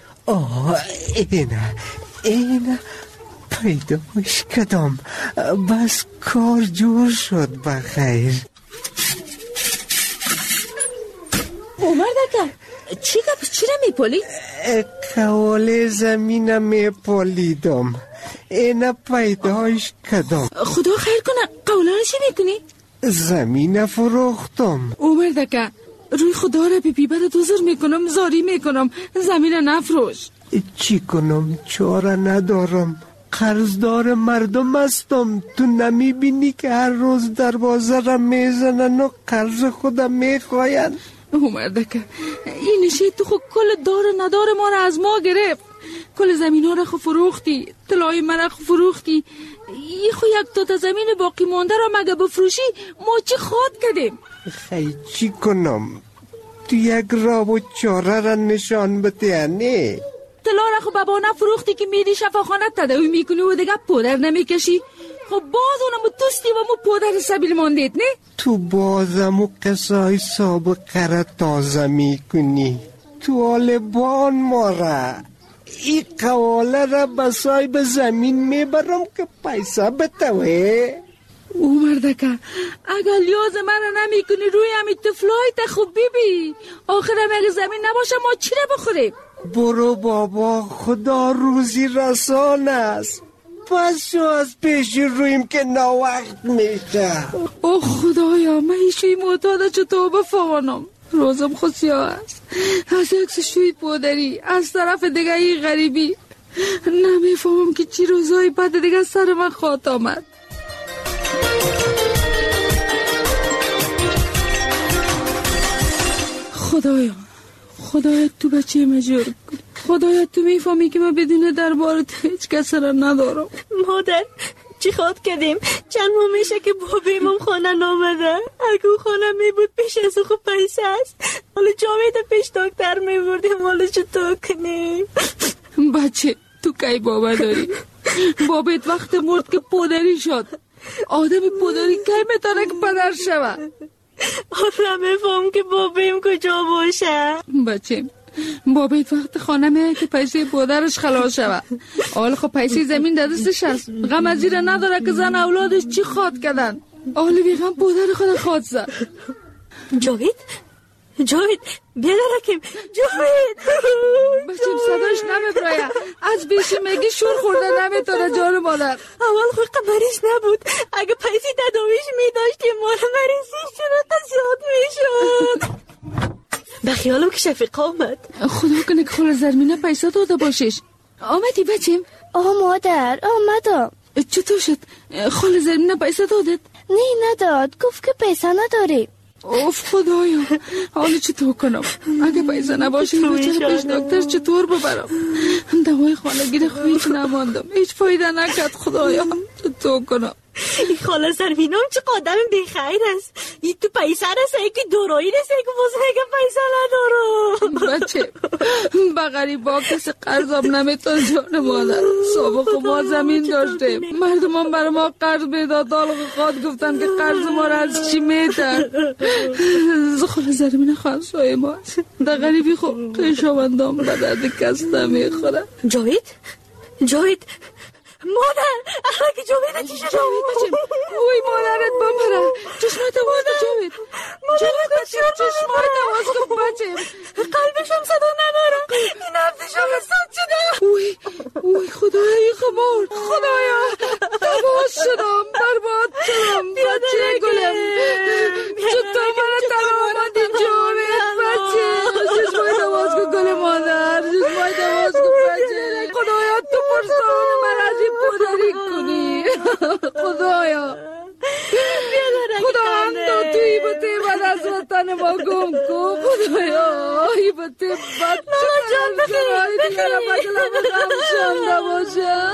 اینه پیداش کردم، بس کار جور شد بخیر. مردکه چی را میپولی؟ کواله زمینم میپولیدم، اینا پیداش کدام. خدا خیر کنه. قوله رو چی میکنی؟ زمین فروختم. او مردکه روی خدا را بی برات عذر میکنم، زاری میکنم، زمین نفروش. چی کنم؟ چاره ندارم، قرضدار مردم هستم. تو نمیبینی که هر روز دروازه را میزنن و قرض خودم میخواین؟ او مردکه این نشید تو خود کل دار ندار ما را از ما گرفت. کل زمین ها را خود فروختی، طلای من را خود فروختی. ای خو یک تا زمین باقی مانده را مگه بفروشی ما چی خواد کردیم؟ خیلی چی کنم؟ تو یک راه و چاره را نشان بده. نه طلا را خو بابا فروختی که میری شفاخانه تداوی میکنی و دیگه پودر نمیکشی. خب باز اونمو توستی و مو پودر سبیل ماندید. نه تو بازمو قصای سابقه را تازه میکنی. تو آلبان مارا ای قواله را بسای به زمین میبرم که پیسه بتوه. او مردکه اگر لیاز من را نمیکنی روی همی تفلای تا خوب بیبی. آخرم اگه زمین نباشه ما چی را بخوریم؟ برو بابا، خدا روزی رسان است. پس شو از پیش رویم که ناوقت میشه. او خدایا من ایشوی معتاده چطور بفهمم؟ روزم خوصیا است. از یک شوی پودری از طرف دیگه ای غریبی. نمیفهمم که چی روزای بعد دیگه سر من خواهد آمد. خدایا تو بچه مجور کن. خدایا تو میفهمی که من بدون دربار تو هیچ کس را ندارم. مادر چی خواد کردیم؟ چند ماه میشه که بابیمم خانه نامده. اگه او خانه میبود پیش از او خوب پیسه است. حالا جاوید پیش دکتر میبردیم. حالا چطور کنیم؟ بچه تو کی باور داری؟ بابت وقت مرد که پدری شد. آدم پدری کی میتونه که پدر شود؟ حالا میفهم که بابیم کجا باشه. بچه بابت وقت خانه میه که پیسه پدرش خلاص شود. حالا خب پیسه زمین در دستش هست. غم از زیر نداره که زن اولادش چی خواد کردن. حالا بیغم پدر خود خواد زد. جاوید بیا درکیم. جاوید بچیم صداش نمیبرایه. از بیشی میگی شور خورده نمیتونه جان مادر. اول خود قمریش نبود. اگه پیسی تداویش میداشتیم مال مریضیش چرا زیاد میشد. بخیالم که شفیقه آمد. خدا کنه که خال زرمینه پیسه داده باشیش. آمدی بچیم؟ مادر آمدم. چطور شد؟ خال زرمینه پیسه دادت؟ نه نداد، گفت که پیسه نداری. اوف خدایا حالا چطور کنم؟ اگه پیسه نباشه بچه پیش دکتر چطور ببرم؟ دوای خانگی خویش نماندم، هیچ فایده نکرد. خدایا چطور کنم؟ این خاله زرمینم چه قادم بیخیر است. این تو پیسه رسه که دورایی رسه که باز میگه پیسه ندارم. بچه بغری با کسی قرضم نمیتون جان مادر. سابق ما زمین داشتیم، مردمان برای ما قرض بیداد دالق خواد گفتن که قرض ما را از چی میتن. خاله زرمین خانسای ما در غریبی خوب قیشاوندام به درد کس نمیخوره. جاوید مادر احلا که جاوید چی شد؟ جاوید بچم اوی مادرت بمره. چشمای تواز کن جاوید. جاوید بچم چشمای تواز کن بچم. قلبشم صدا ندارم. این هفتشم سد شده. اوی خدایی خمار. خدایا تواز شدم، برباد شدم. بچه گلم چطور من تنها آمدی جاوید بچه. چشمای تواز کن گل مادر. چشمای تواز کن بچه. خدایا تو پرسان من از این پدری کنی. خدایا خدا هم دا توی بطه بد از وطن ما گم کن. خدایا ای بطه بد چکر سرای دیگر بدلم غم شنده باشه.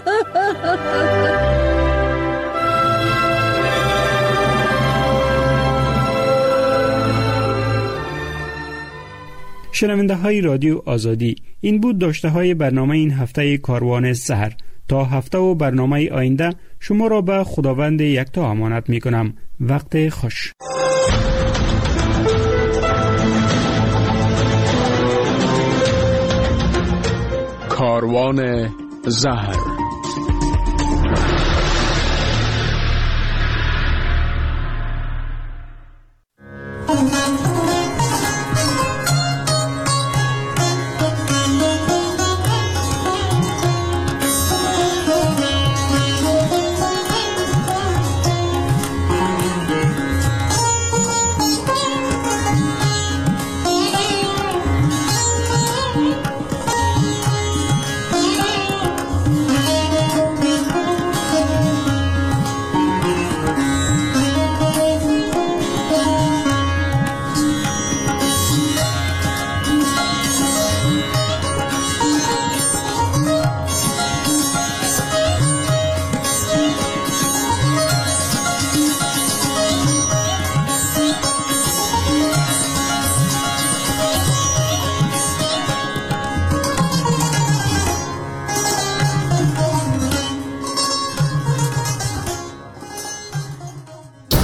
شنونده های رادیو آزادی، این بود داشته های برنامه این هفته کاروان سحر. تا هفته و برنامه آینده شما را به خداوند یکتا امانت می کنم. وقت خوش. کاروان سحر.